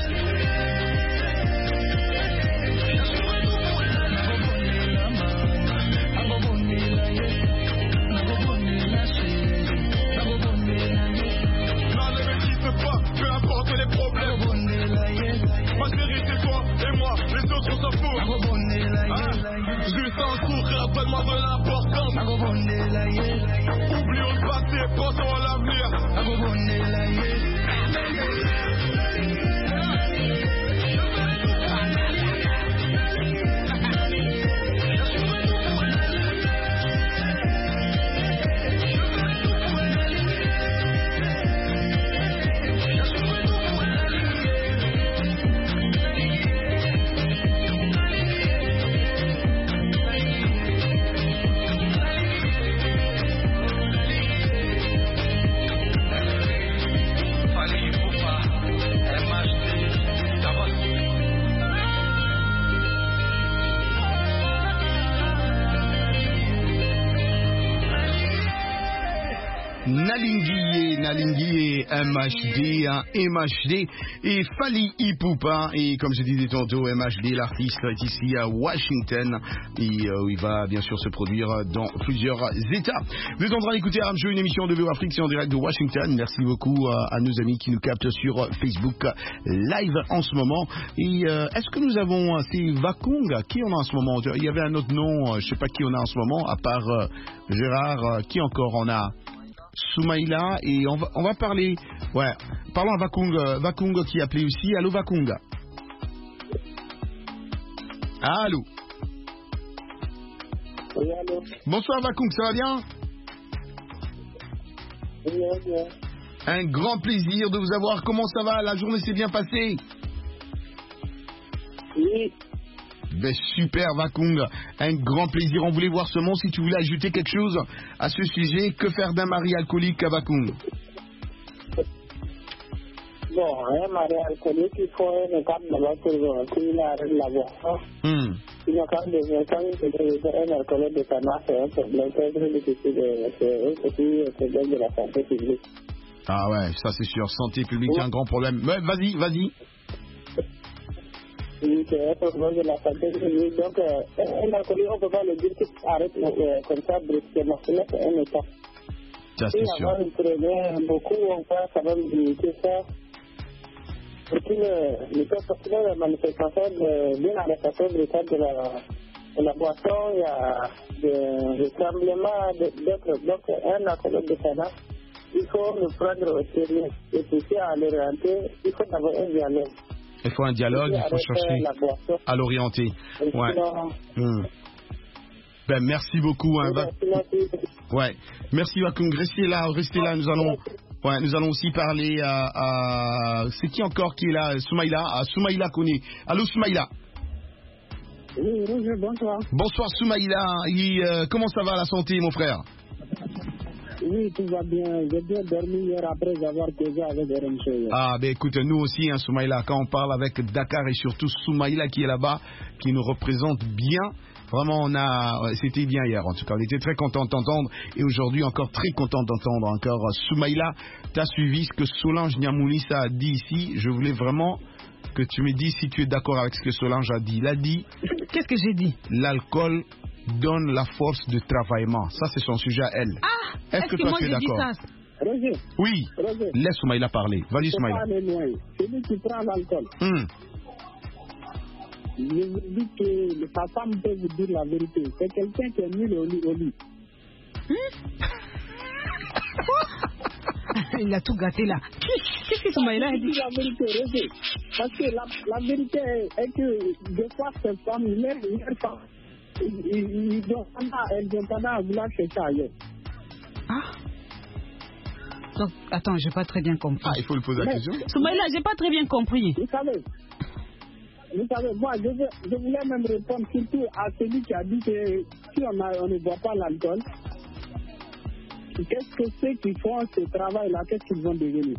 Peu importe les problèmes. Ma chérie c'est toi et moi, les autres on s'en fout. Ah, juste un sourire, rappelle-moi de l'importance. Oublions le passé, pensons à l'avenir. Nalinguié, Nalinguié, M H D, hein, M H D et Fally Ipupa. Et comme je disais tantôt, M H D, l'artiste est ici à Washington et euh, il va bien sûr se produire dans plusieurs États. Vous êtes en train d'écouter Aram Show, une émission de V O Afrique, c'est en direct de Washington. Merci beaucoup à, à nos amis qui nous captent sur Facebook Live en ce moment. Et euh, est-ce que nous avons, c'est Vakunga, qui on a en ce moment? Il y avait un autre nom, je ne sais pas qui on a en ce moment, à part euh, Gérard, euh, qui encore on a? Soumaïla, et on va, on va parler, ouais, parlons à Vakunga, Vakunga qui a appelé aussi. Allô Vakunga. Allô. Oui, allô. Bonsoir Vakunga, ça va bien? Oui, bien. Un grand plaisir de vous avoir. Comment ça va? La journée s'est bien passée? Oui. Ben super Vakunga, un grand plaisir. On voulait voir seulement si tu voulais ajouter quelque chose à ce sujet. Que faire d'un mari alcoolique à Vakunga? Bon, un mari alcoolique, il faut un cadre d'abord pour qu'il arrête la boisson. Hmm. Sinon, quand un alcoolique de Tana, c'est un problème très très difficile, c'est un petit problème de la santé publique. Ah ouais, ça c'est sûr. Santé publique, c'est un grand problème. Ouais, vas-y, vas-y. Oui, c'est un problème de la santé publique. Donc, euh, un alcoolique, on ne peut pas le dire qu'il arrête euh, comme ça brusquement. C'est un état. Ça, c'est sûr. Avant, il prenait beaucoup, on peut quand même limiter ça. Pour qu'il ne peut pas la manifestation de bien arrestation brutale de la, de la boisson, il y a des tremblements d'autres. Donc, un alcoolique de Tana, il faut le prendre au sérieux. Et puis, si à l'orienter, il faut avoir un dialogue. Il faut un dialogue, il faut chercher à l'orienter. Ouais. Mmh. Ben, merci beaucoup. Hein, Va... Ouais. Merci Vakung. Restez là, restez là. Nous allons, ouais, nous allons aussi parler à, à... c'est qui encore qui est là? Soumaïla, à Soumaïla Koné. Allô Soumaïla. Oui, bonjour, bonsoir. Bonsoir Soumaïla. Et, euh, comment ça va la santé, mon frère? Oui, tout va bien. J'ai bien dormi hier après avoir causé avec Aram Show. Ah, ben écoute, nous aussi, hein, Soumaïla, quand on parle avec Dakar et surtout Soumaïla qui est là-bas, qui nous représente bien, vraiment, on a, c'était bien hier en tout cas. On était très content d'entendre et aujourd'hui encore très content d'entendre encore Soumaïla. Tu as suivi ce que Solange Niamounissa a dit ici. Je voulais vraiment que tu me dises si tu es d'accord avec ce que Solange a dit. Il a dit. Qu'est-ce que j'ai dit? L'alcool donne la force de travaillement. Ça, c'est son sujet à elle. Ah, est-ce, est-ce que, que toi, moi tu es d'accord? Roger. Oui. Roger. Laisse Soumaïla parler. Vas-y, Soumaïla. Celui qui prend l'alcool. Hum. Je vous dis que sa femme peut vous dire la vérité. C'est quelqu'un qui est nul au lit. Au lit. Il a tout gâté là. Qu'est-ce que Soumaïla a dit? La vérité, Roger. Parce que la, la vérité est que des fois, cette femme, leur, leur femme, ils ont tendance à vouloir chercher ailleurs. Ah. Donc, attends, j'ai pas très bien compris. Ah, il faut le poser la question. Soumaïla, j'ai pas très bien compris. Vous savez, vous savez, moi, je, veux, je voulais même répondre surtout à celui qui a dit que si on, a, on ne boit pas l'alcool, qu'est-ce que ceux qui font ce travail-là, qu'est-ce qu'ils vont devenir?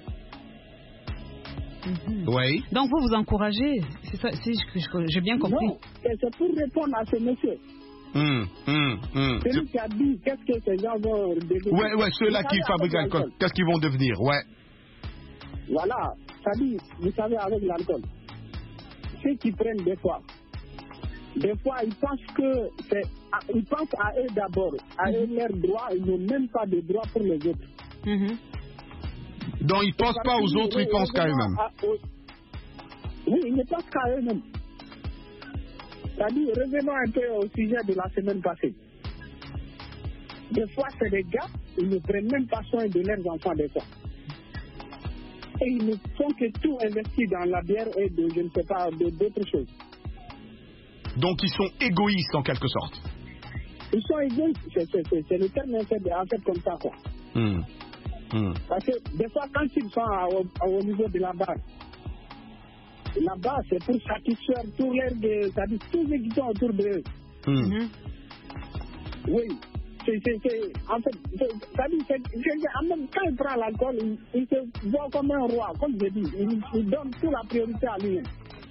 Mm-hmm. Oui. Donc vous vous encouragez, c'est ça, c'est, j'ai bien compris. Non, c'est pour répondre à ce monsieur. Hum, hum, hum. Celui qui a dit qu'est-ce que ces gens vont devenir. Ouais, ouais, ceux-là qui fabriquent l'alcool, qu'est-ce qu'ils vont devenir, ouais. Voilà, c'est-à-dire, vous savez, avec l'alcool, ceux qui prennent des fois, des fois ils pensent que c'est, ils pensent à eux d'abord, à eux leurs droits, ils n'ont même pas de droits pour les autres. Mm-hmm. Donc ils ne pensent pas aux autres, ils pensent qu'à eux-mêmes. Oui, ils ne pensent qu'à eux-mêmes. C'est-à-dire, revenons un peu au sujet de la semaine passée. Des fois, c'est des gars, ils ne prennent même pas soin de leurs enfants des fois. Et ils ne font que tout investir dans la bière et de, je ne sais pas, d'autres choses. Donc ils sont égoïstes en quelque sorte. Ils sont égoïstes, c'est, c'est, c'est, c'est le terme en fait, en fait comme ça, quoi. Mmh. Mmh. Parce que des fois, quand ils sont à, au, au niveau de la barre, là-bas, c'est pour satisfaire tous les, c'est-à-dire tous ceux qui sont autour d'eux. Mmh. Oui. C'est, c'est, c'est, en fait, c'est, c'est-à-dire, c'est, c'est, même quand il prend l'alcool, il, il se voit comme un roi, comme je dis. Il, il donne toute la priorité à lui.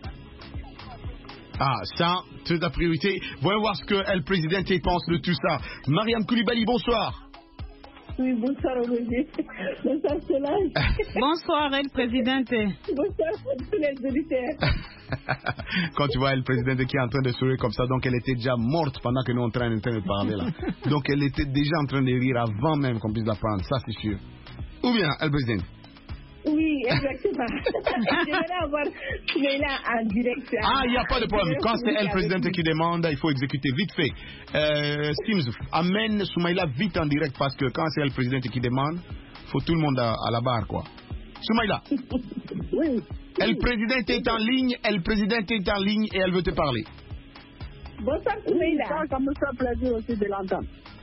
Ah, ça, c'est la priorité. Voyons voir ce que le président pense de tout ça. Mariam Koulibaly, bonsoir. Oui, bonsoir Roger. Bonsoir Solange. Bonsoir, El Presidente. Bonsoir tous les auditeurs. Quand tu vois El Presidente qui est en train de sourire comme ça, donc elle était déjà morte pendant que nous sommes en train, en train de parler là. Donc elle était déjà en train de rire avant même qu'on puisse la prendre, ça c'est sûr. Ou bien, El Presidente? Oui, exactement. J'aimerais avoir Soumaïla en direct. Ah, il n'y a pas de problème. Quand c'est El Presidente qui demande, il faut exécuter vite fait. Euh, Sims, amène Soumaïla vite en direct parce que quand c'est El Presidente qui demande, il faut tout le monde à, à la barre, quoi. Soumaïla. Oui. El Presidente est en ligne, El Presidente est en ligne et elle veut te parler. Bonsoir Soumaïla. Ça me fait plaisir aussi de l'entendre.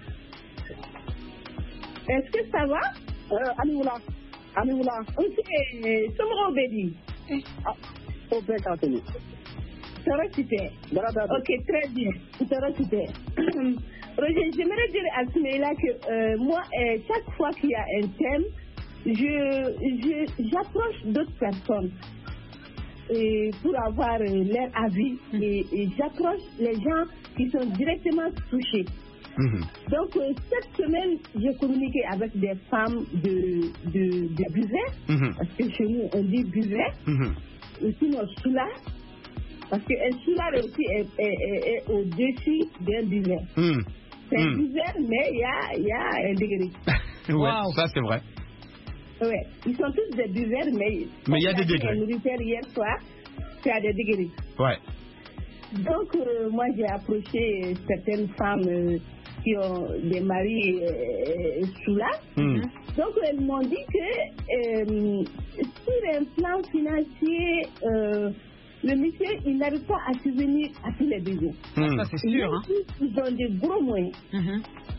Est-ce que ça va? Euh, Animoula. Animoula. Ok, Somro Bedi. Au bec à tenir. Ça va super. Ok, très bien. Ça va super. Roger, j'aimerais dire à Soumaïla que euh, moi, euh, chaque fois qu'il y a un thème, je, je, j'approche d'autres personnes et pour avoir euh, leur avis et, et j'approche les gens qui sont directement touchés. Mm-hmm. Donc, euh, cette semaine, j'ai communiqué avec des femmes de, de, de Buvert, mm-hmm. parce que chez nous, on dit Buvert, mm-hmm. aussi nos Soula, parce qu'un Soula aussi est, est, est, est au-dessus d'un Buvert. Mm. C'est un mm. Buvert, mais il y a, y a un degré. Ouais, wow. Ça c'est vrai. Ouais, ils sont tous des Buvert, mais mais il y a des degrés. Militaire hier soir, c'est à des degrés. Ouais. Donc, euh, moi, j'ai approché certaines femmes euh, qui ont des maris euh, sous là. Mm. Donc, elles m'ont dit que euh, sur un plan financier, euh, le monsieur, il n'arrive pas à subvenir à tous les besoins. Mm. Ça, c'est sûr. Hein? Ils ont des gros moyens. Mm-hmm.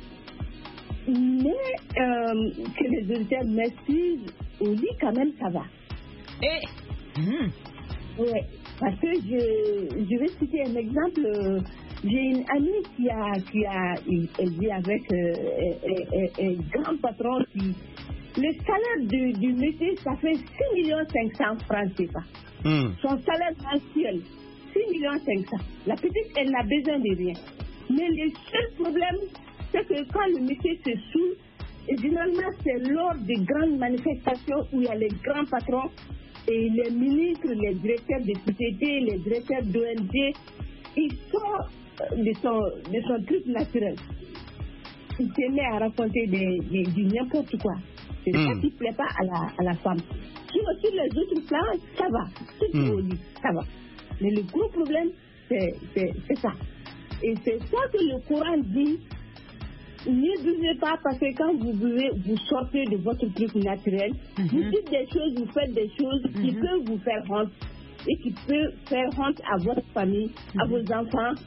Mais euh, que les auditeurs m'excusent, au lit, quand même, ça va. Et mm. Oui, parce que je, je vais citer un exemple. Euh, j'ai une amie qui a, qui a aidé avec euh, un, un, un grand patron qui. Le salaire du, du monsieur, ça fait six millions cinq cents francs C F A. Mm. Son salaire mensuel, six millions cinq cents. La petite, elle n'a besoin de rien. Mais le seul problème, c'est que quand le monsieur se saoule, et généralement, c'est lors des grandes manifestations où il y a les grands patrons et les ministres, les directeurs de sociétés, les directeurs d'O N G, ils sont de son, de son truc naturel. Il se met à raconter des, des, du n'importe quoi. C'est mm. ça qui ne plaît pas à la, à la femme. Sur, sur les autres plans, ça va. Tout mm. au lit, ça va. Mais le gros problème, c'est, c'est, c'est ça. Et c'est ça que le Coran dit. Ne buvez pas parce que quand vous buvez, vous sortez de votre truc naturel. Mm-hmm. Vous dites des choses, vous faites des choses mm-hmm. qui peuvent vous faire honte et qui peuvent faire honte à votre famille, mm-hmm. à vos enfants.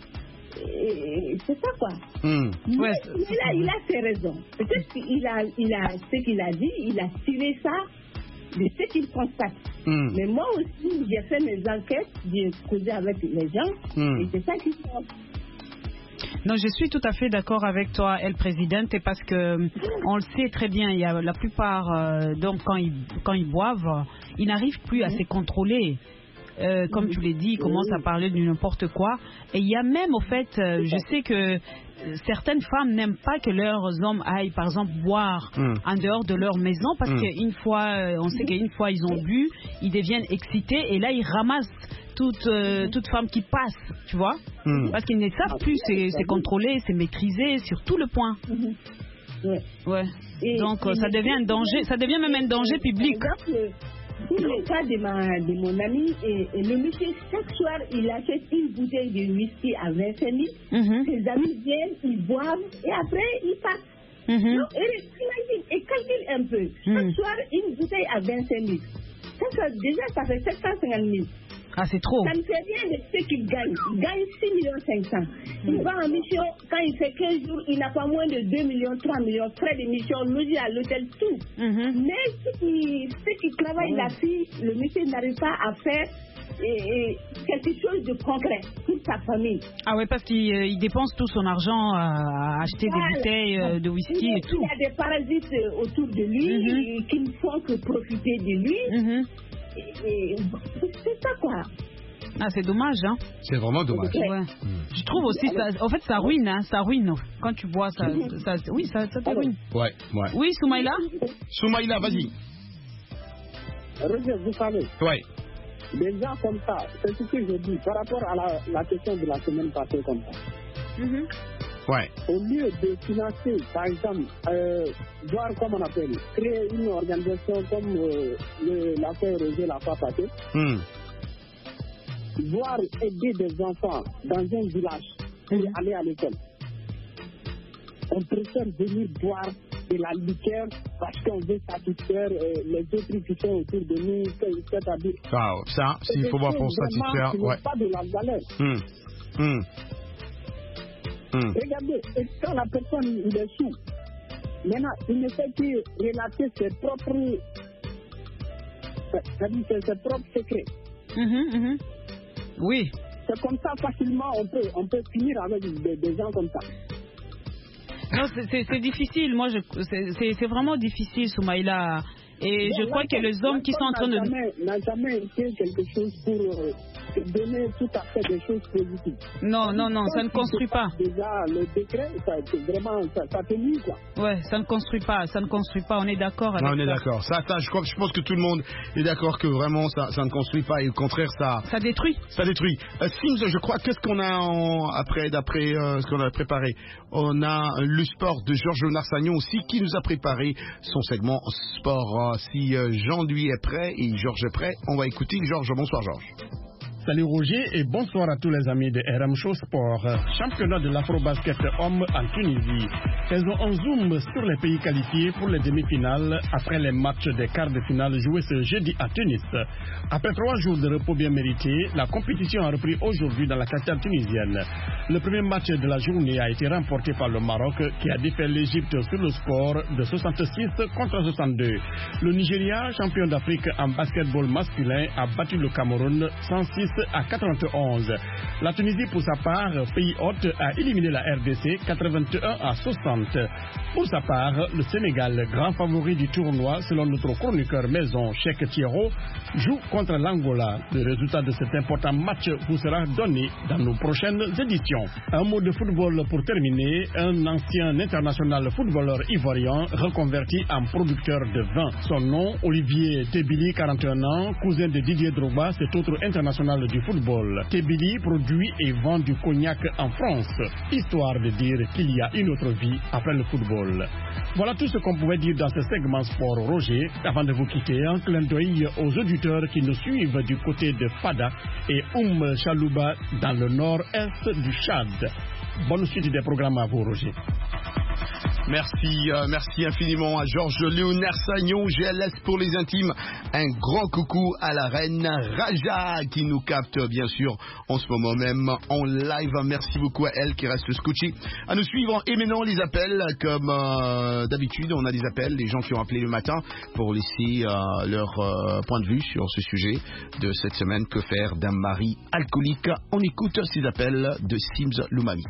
Et c'est ça quoi. Mm. Mais, ouais, mais là, il a ses raisons. Peut-être qu'il a, il a ce qu'il a dit, il a tiré ça de ce qu'il constate. Mm. Mais moi aussi, j'ai fait mes enquêtes, j'ai causé avec les gens mm. et c'est ça qui compte. Non, je suis tout à fait d'accord avec toi, El Presidente, parce que on le sait très bien. Il y a la plupart, euh, donc quand ils quand ils boivent, ils n'arrivent plus à se contrôler. Euh, comme tu l'as dit, ils commencent à parler de n'importe quoi. Et il y a même, au fait, euh, je sais que certaines femmes n'aiment pas que leurs hommes aillent, par exemple, boire mm. en dehors de leur maison, parce mm. qu'une fois, on sait qu'une fois ils ont bu, ils deviennent excités et là ils ramassent toute, euh, toute femme qui passe, tu vois, mm. parce qu'ils ne savent plus, c'est, c'est contrôlé, c'est maîtrisé sur tout le point. Ouais. Ouais. Et, donc et ça devient un danger, ça devient même un danger public. Pour le cas de, ma, de mon ami, et, et le monsieur, chaque soir, il achète une bouteille de whisky à vingt-cinq mille. Mm-hmm. Ses amis viennent, ils boivent, et après, ils partent. Mm-hmm. Donc, et, imagine, et calcule un peu. Chaque mm. soir, une bouteille à vingt-cinq mille. Ça, ça, déjà, ça fait sept cent cinquante mille. Ah, c'est trop. Ça ne fait rien de ce qu'il gagne. Il gagne six millions cinq cents. Mm. Il va en mission, quand il fait quinze jours, il n'a pas moins de deux millions, trois millions, frais de mission, logis à l'hôtel, tout. Mm-hmm. Mais ce qui, ce qui travaille mm. la fille, le monsieur n'arrive pas à faire et, et quelque chose de concret pour sa famille. Ah oui, parce qu'il euh, il dépense tout son argent à acheter voilà. des bouteilles euh, de whisky il, et tout. Il y a des parasites autour de lui mm-hmm. qui ne font que profiter de lui. Mm-hmm. Et, et, c'est ça quoi. Ah, c'est dommage, hein. C'est vraiment dommage. Ouais. Mm. Je trouve aussi, ça, en fait, ça ruine, hein, ça ruine. Quand tu bois, ça, ça, ça oui, ça, ça te ruine. Ouais, ouais. Oui, Soumaïla. Soumaïla, vas-y. Roger, vous savez. Ouais. Des gens comme ça, c'est ce que je dis par rapport à la, la question de la semaine passée comme ça. Mm-hmm. Ouais. Au lieu de financer, par exemple, euh, voir comment on appelle, créer une organisation comme euh, le, la F E Roger l'a pas passé, mm. voir aider des enfants dans un village pour mm. aller à l'école. On préfère venir boire de la liqueur parce qu'on veut satisfaire euh, les autres qui sont autour de nous, c'est-à-dire. Ah, ça, s'il faut voir pour satisfaire. Ce ouais. n'est pas de la valeur. Mm. Mm. Mm. Regardez, quand la personne il est sous, maintenant il ne fait que relater ses propres, c'est-à-dire ses propres secrets. Mm-hmm, mm-hmm. Oui. C'est comme ça facilement on peut, on peut finir avec des, des gens comme ça. Non, c'est difficile. Moi, c'est vraiment difficile, Soumaïla. Et bon, je crois que les hommes qui sont en train de... n'a jamais été quelque chose pour euh, donner tout à fait des choses positives. Non, non, non, ça ne construit pas. Déjà, le décret, ça, vraiment, ça, ça te nuit, quoi. Ouais, ça ne construit pas, ça ne construit pas. On est d'accord avec ça. On est d'accord. Ça, ça, je crois, je pense que tout le monde est d'accord que vraiment, ça, ça ne construit pas et au contraire, ça... Ça détruit. Ça détruit. Euh, Sims, je crois, qu'est-ce qu'on a en, après, d'après euh, ce qu'on a préparé? On a le sport de Georges Narsagnon aussi qui nous a préparé son segment sport. Si Jean lui est prêt et Georges est prêt, on va écouter Georges. Bonsoir Georges. Salut Roger et bonsoir à tous les amis de R M Show Sport. Championnat de l'Afro-Basket homme en Tunisie. Faisons un zoom sur les pays qualifiés pour les demi-finales après les matchs des quarts de finale joués ce jeudi à Tunis. Après trois jours de repos bien mérités, la compétition a repris aujourd'hui dans la capitale tunisienne. Le premier match de la journée a été remporté par le Maroc qui a défait l'Égypte sur le score de soixante-six contre soixante-deux. Le Nigeria, champion d'Afrique en basketball masculin, a battu le Cameroun cent six à quatre-vingt-onze. La Tunisie, pour sa part, pays hôte, a éliminé la R D C quatre-vingt-un à soixante. Pour sa part, le Sénégal, grand favori du tournoi selon notre chroniqueur maison Cheikh Thiero, joue contre l'Angola. Le résultat de cet important match vous sera donné dans nos prochaines éditions. Un mot de football pour terminer. Un ancien international footballeur ivoirien reconverti en producteur de vin. Son nom, Olivier Tebili, quarante et un ans, cousin de Didier Drogba, cet autre international du football. Tebili produit et vend du cognac en France, histoire de dire qu'il y a une autre vie après le football. Voilà tout ce qu'on pouvait dire dans ce segment sport. Roger, avant de vous quitter, un clin d'œil aux auditeurs qui nous suivent du côté de Fada et Oum Chalouba dans le nord-est du Tchad. Bonne suite des programmes à vous, Roger. Merci, euh, merci infiniment à Georges Léonard Sagnon, G L S pour les intimes. Un grand coucou à la reine Raja qui nous capte bien sûr en ce moment même en live. Merci beaucoup à elle qui reste scotchée à nous suivre. Et maintenant les appels, comme euh, d'habitude, on a des appels, des gens qui ont appelé le matin pour laisser euh, leur euh, point de vue sur ce sujet de cette semaine. Que faire d'un mari alcoolique? On écoute ces appels de Sims Loumami.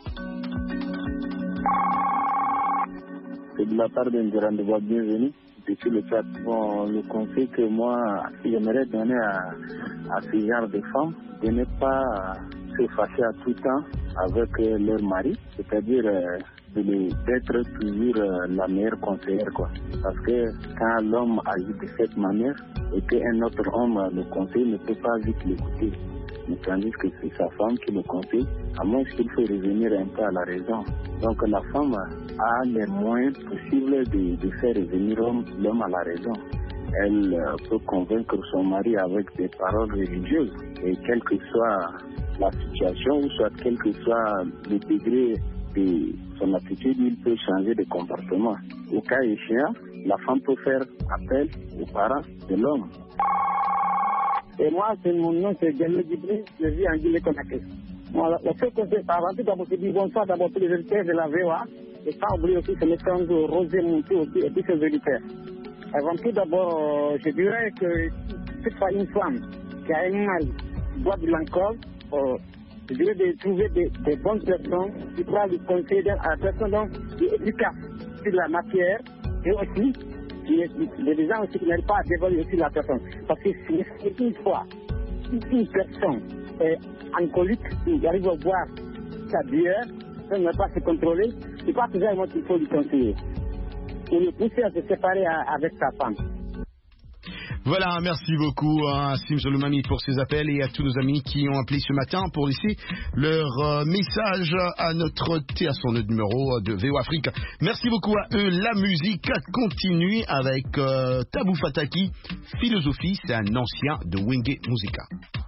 De la part d'un rendez-vous bienvenue depuis le chat. Bon, le conseil que moi j'aimerais donner à, à ce genre de femmes, de ne pas se fâcher à tout temps avec leur mari, c'est-à-dire d'être toujours la meilleure conseillère, quoi. Parce que quand l'homme agit de cette manière et qu'un autre homme le conseille, ne peut pas vite l'écouter. Mais tandis que c'est sa femme qui le conseille, à moins qu'il faut revenir un peu à la raison. Donc la femme a les moyens possibles de, de faire revenir l'homme à la raison. Elle euh, peut convaincre son mari avec des paroles religieuses. Et quelle que soit la situation, ou soit quel que soit le degré de son attitude, il peut changer de comportement. Au cas échéant, la femme peut faire appel aux parents de l'homme. Et moi, c'est mon nom, c'est Djamel Djibril, je vis en Guinée-Conakry. Moi, le fait que c'est avant tout, d'abord, je dis bonsoir d'abord tous les auditeurs de la V O A, et pas oublier aussi ce message de Roger Montou aussi, et tous ses auditeurs. Avant tout, d'abord, je dirais que cette fois une femme qui a un mari, qui boit de l'alcool, euh, je dirais de trouver des, des bonnes personnes qui pourra lui conseiller à la personne donc, qui est efficace sur la matière, et aussi, les gens aussi qui n'arrivent pas à dévoiler aussi la personne. Parce que c'est une fois une personne est alcoolique, il arrive à boire sa bière, il ne va pas se contrôler, c'est pas toujours qu'il faut lui conseiller. Pour le pousser à se séparer à, avec sa femme. Voilà, merci beaucoup à Sim Solomami pour ses appels et à tous nos amis qui ont appelé ce matin pour laisser leur euh, message à notre T à son numéro de V O Afrique. Merci beaucoup à eux. La musique continue avec euh, Tabou Fataki, Philosophie, c'est un ancien de Wenge Musica.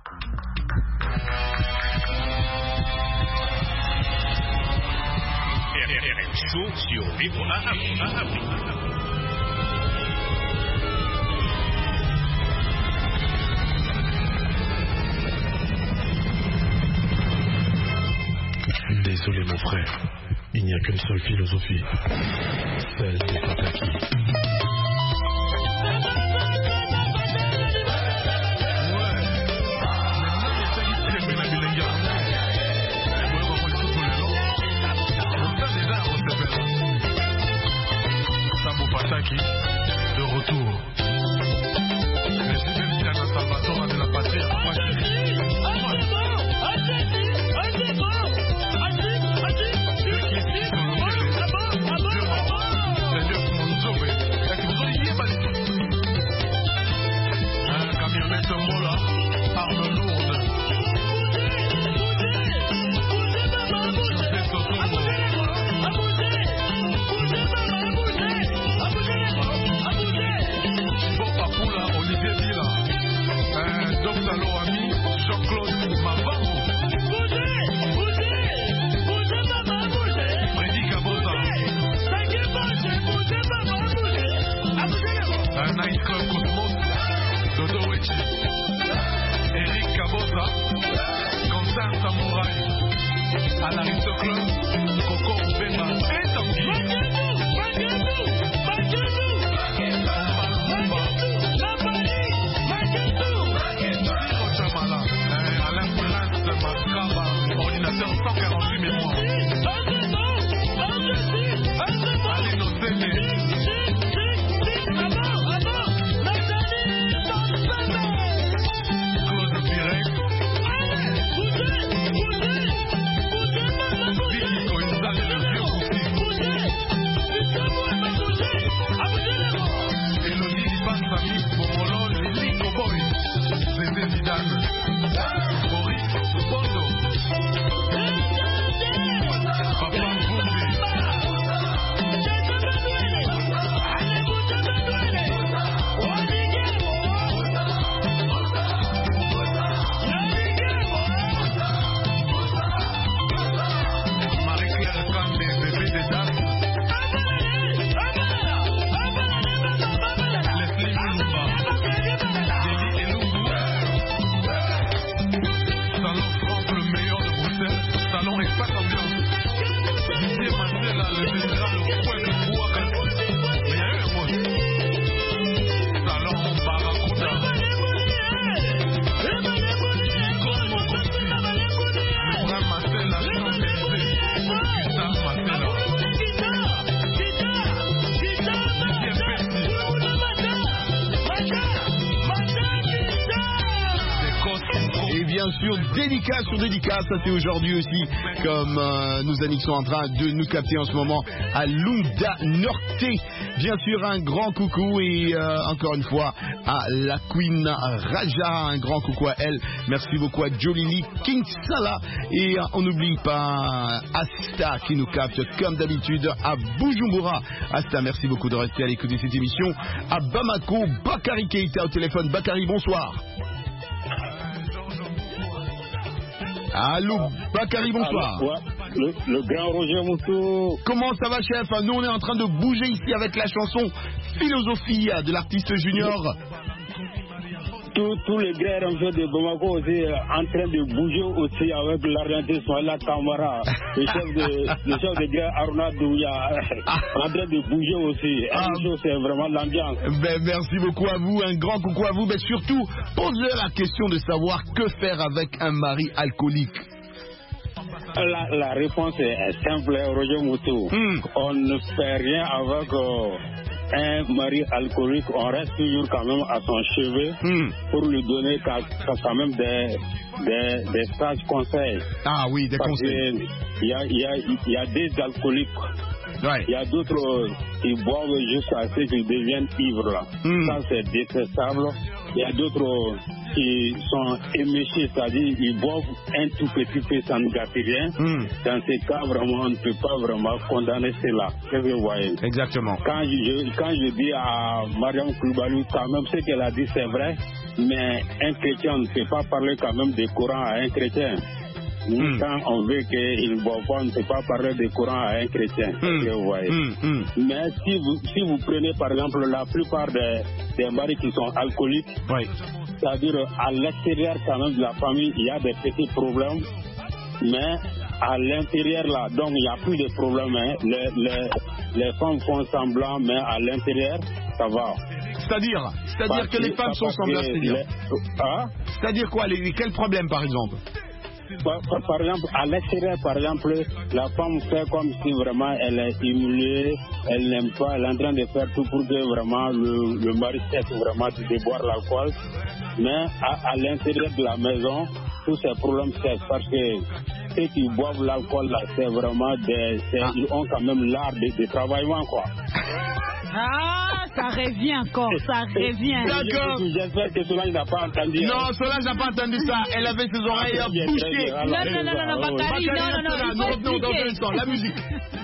Show sur V O Afrique. Désolé mon frère, il n'y a qu'une seule philosophie, celle des Fataki. Fataki, de retour. Mais si même si Anna Salvatore de la patrie, moi je dis. Un camionnette Mola, arme lourde. Eric Kabosa, Quentin Samouraï, à l'Aristoclub, Coco Benga et Tanguy. Alain Prince, Mascaba, ordinateur cent quarante-huit mémoires. Alino Sene. Dédicace sur dédicace, ça c'est aujourd'hui aussi, comme euh, nos amis sont en train de nous capter en ce moment à Lunda Norte. Bien sûr, un grand coucou et euh, encore une fois à la Queen Raja, un grand coucou à elle. Merci beaucoup à Jolini Kingsala et euh, on n'oublie pas Asta qui nous capte comme d'habitude à Bujumbura. Asta, merci beaucoup de rester à l'écoute de cette émission. À Bamako, Bakari Keita au téléphone. Bakari, bonsoir. Allô, Bakary, bonsoir. Allô, ouais. le, le grand Roger Moutou. Comment ça va, chef? Nous, on est en train de bouger ici avec la chanson Philosophie de l'artiste Junior. Tous, tous les grands rangers de Bamako aussi euh, en train de bouger aussi avec l'Argentin Soala Kamara, le chef de le chef de guerre Aruna Douya, en train de bouger aussi. Ah. C'est vraiment l'ambiance. Ben, merci beaucoup à vous, un grand coucou à vous. Mais surtout, posez la question de savoir que faire avec un mari alcoolique. La, la réponse est simple, Roger Moutou. Hmm. On ne fait rien avec... Euh, un mari alcoolique, on reste toujours quand même à son chevet mm. pour lui donner quand même des, des, des sages conseils. Ah oui, des Parce conseils. Il y a, y, a, y a des alcooliques. Il ouais. y a d'autres qui boivent jusqu'à ce qu'ils deviennent ivres. Là. Mm. Ça, c'est détestable. Il y a d'autres qui sont éméchés, c'est-à-dire ils boivent un tout petit peu, ça ne gâte rien. Mm. Dans ces cas, vraiment, on ne peut pas vraiment condamner cela. Qu'est-ce que vous voyez? Exactement. Quand je, quand je dis à Mariam Koulibaly, quand même, ce qu'elle a dit, c'est vrai, mais un chrétien ne peut pas parler quand même des Corans à un chrétien. Mm. Quand on veut qu'il ne boive pas, on ne peut pas parler des Corans à un chrétien. Mm. Vous voyez. Mm. Mm. Mais si vous, si vous prenez par exemple la plupart des, des maris qui sont alcooliques, oui. c'est-à-dire à l'extérieur quand même de la famille, il y a des petits problèmes, mais à l'intérieur là, donc il n'y a plus de problèmes. Hein. Les, les, les femmes font semblant, mais à l'intérieur, ça va. C'est-à-dire, c'est-à-dire que, que les femmes sont semblables, c'est-à-dire les... hein? C'est-à-dire quoi les, quel problème par exemple? Par, par, par exemple, à l'extérieur, par exemple, la femme fait comme si vraiment elle est humiliée, elle n'aime pas, elle est en train de faire tout pour que vraiment le, le mari cesse vraiment de boire l'alcool. Mais à, à l'intérieur de la maison, tous ces problèmes cessent parce que ceux qui boivent l'alcool, là, c'est vraiment des. Ah. Ils ont quand même l'art de, de travaillement, quoi. Ah, ça revient encore, ça revient. D'accord. J'espère que Solange n'a pas entendu. Non, Solange n'a pas entendu ça. Elle avait ses oreilles bouchées. Non, non, non, non, non, Bakary, non, non, non, nous revenons dans un instant. La musique.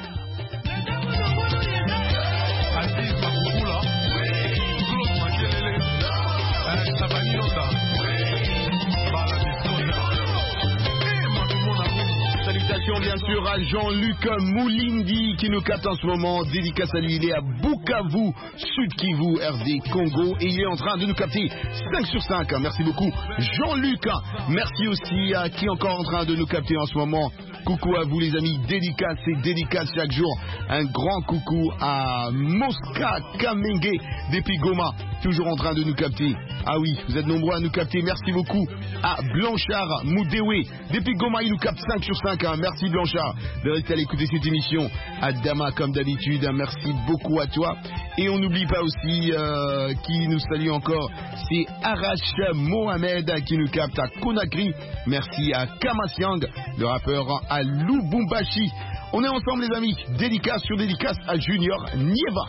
Salutations bien sûr à Jean-Luc Moulindi qui nous capte en ce moment. Dédicace à lui, il est à Bukavu, Sud Kivu, R D Congo, et il est en train de nous capter cinq sur cinq. Merci beaucoup Jean-Luc. Merci aussi à qui est encore en train de nous capter en ce moment. Coucou à vous les amis, dédicace et dédicace chaque jour. Un grand coucou à Mosca Kamenge depuis Goma, toujours en train de nous capter. Ah oui, vous êtes nombreux à nous capter, merci beaucoup à Blanchard Moudewe depuis Goma, il nous capte cinq sur cinq. Hein. Merci Blanchard de rester à l'écouter cette émission. À Dama comme d'habitude, hein. Merci beaucoup à toi. Et on n'oublie pas aussi euh, qui nous salue encore, c'est Arash Mohamed qui nous capte à Conakry. Merci à Kamasiang, le rappeur à Lubumbashi. On est ensemble les amis, dédicace sur dédicace à Junior Nieva.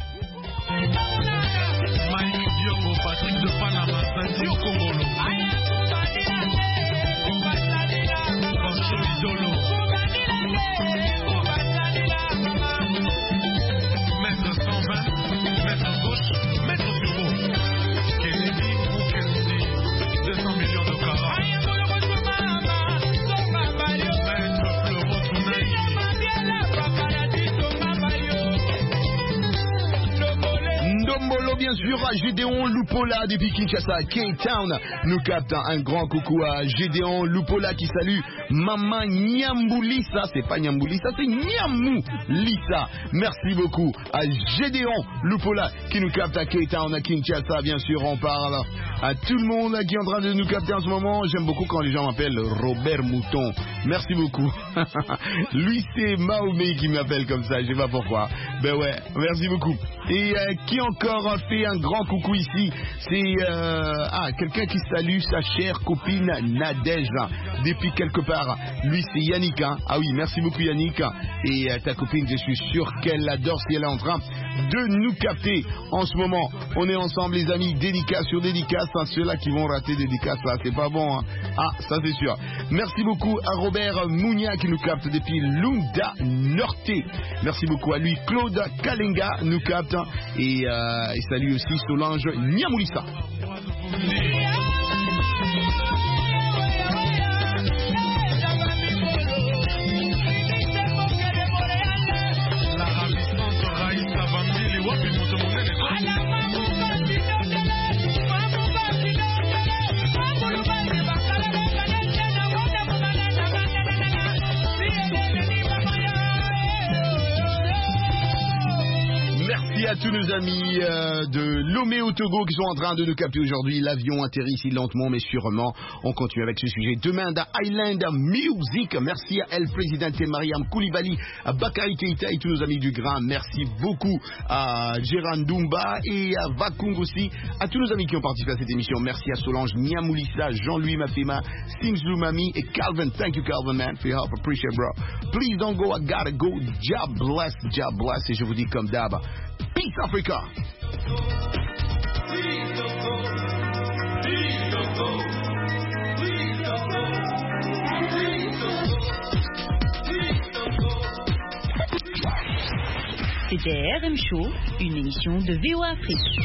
Mike Diongo, Patrick de Panama, Sandio Kongolo. François Isolo. Maître cent vingt, maître gauche, maître bureau. Kennedy ou Kennedy, deux cents millions de carats. Maître Fleureau Tounaï. Ndombolo bien sûr à Gédéon Lupola depuis Kinshasa, Cape Town. Nous capte un grand coucou à Gédéon Lupola qui salue Maman Nyamboulissa. C'est pas Nyamboulissa, c'est Nyamou Lissa. Merci beaucoup à Gédéon Lupola qui nous capte à Cape Town, à Kinshasa. Bien sûr, on parle à tout le monde qui est en train de nous capter en ce moment. J'aime beaucoup quand les gens m'appellent Robert Mouton. Merci beaucoup. Lui, c'est Mahomet qui m'appelle comme ça, je sais pas pourquoi. Ben ouais, merci beaucoup. Et euh, qui encore fait un grand coucou ici, c'est euh, ah, quelqu'un qui salue sa chère copine Nadège depuis quelque part. Lui c'est Yannick, hein. Ah oui, merci beaucoup Yannick. Et euh, ta copine, je suis sûr qu'elle l'adore si elle est en train de nous capter en ce moment. On est ensemble les amis, dédicace sur dédicace, hein. Ceux-là qui vont rater dédicace là, c'est pas bon, hein. Ah, ça c'est sûr. Merci beaucoup à Robert Mounia qui nous capte depuis Lunda Norte. Merci beaucoup à lui. Claude Kalenga nous capte et, euh, et salut aussi Solange Niamoulissa. à tous nos amis euh, de Lomé au Togo qui sont en train de nous capter aujourd'hui. L'avion atterrit ici lentement mais sûrement. On continue avec ce sujet demain dans Island Music. Merci à El Presidente Mariam Koulibaly, à Bakary Keita et tous nos amis du Grain. Merci beaucoup à Gérard Dumba et à Vakung aussi. À tous nos amis qui ont participé à cette émission. Merci à Solange Niamoulissa, Jean-Louis Mafema, Stings Lumami et Calvin. Thank you Calvin man for your help. Appreciate bro. Please don't go. I gotta go. Job bless. Job bless. Et je vous dis comme d'hab. Peace Africa. C'était R M Show, une émission de V O A Afrique.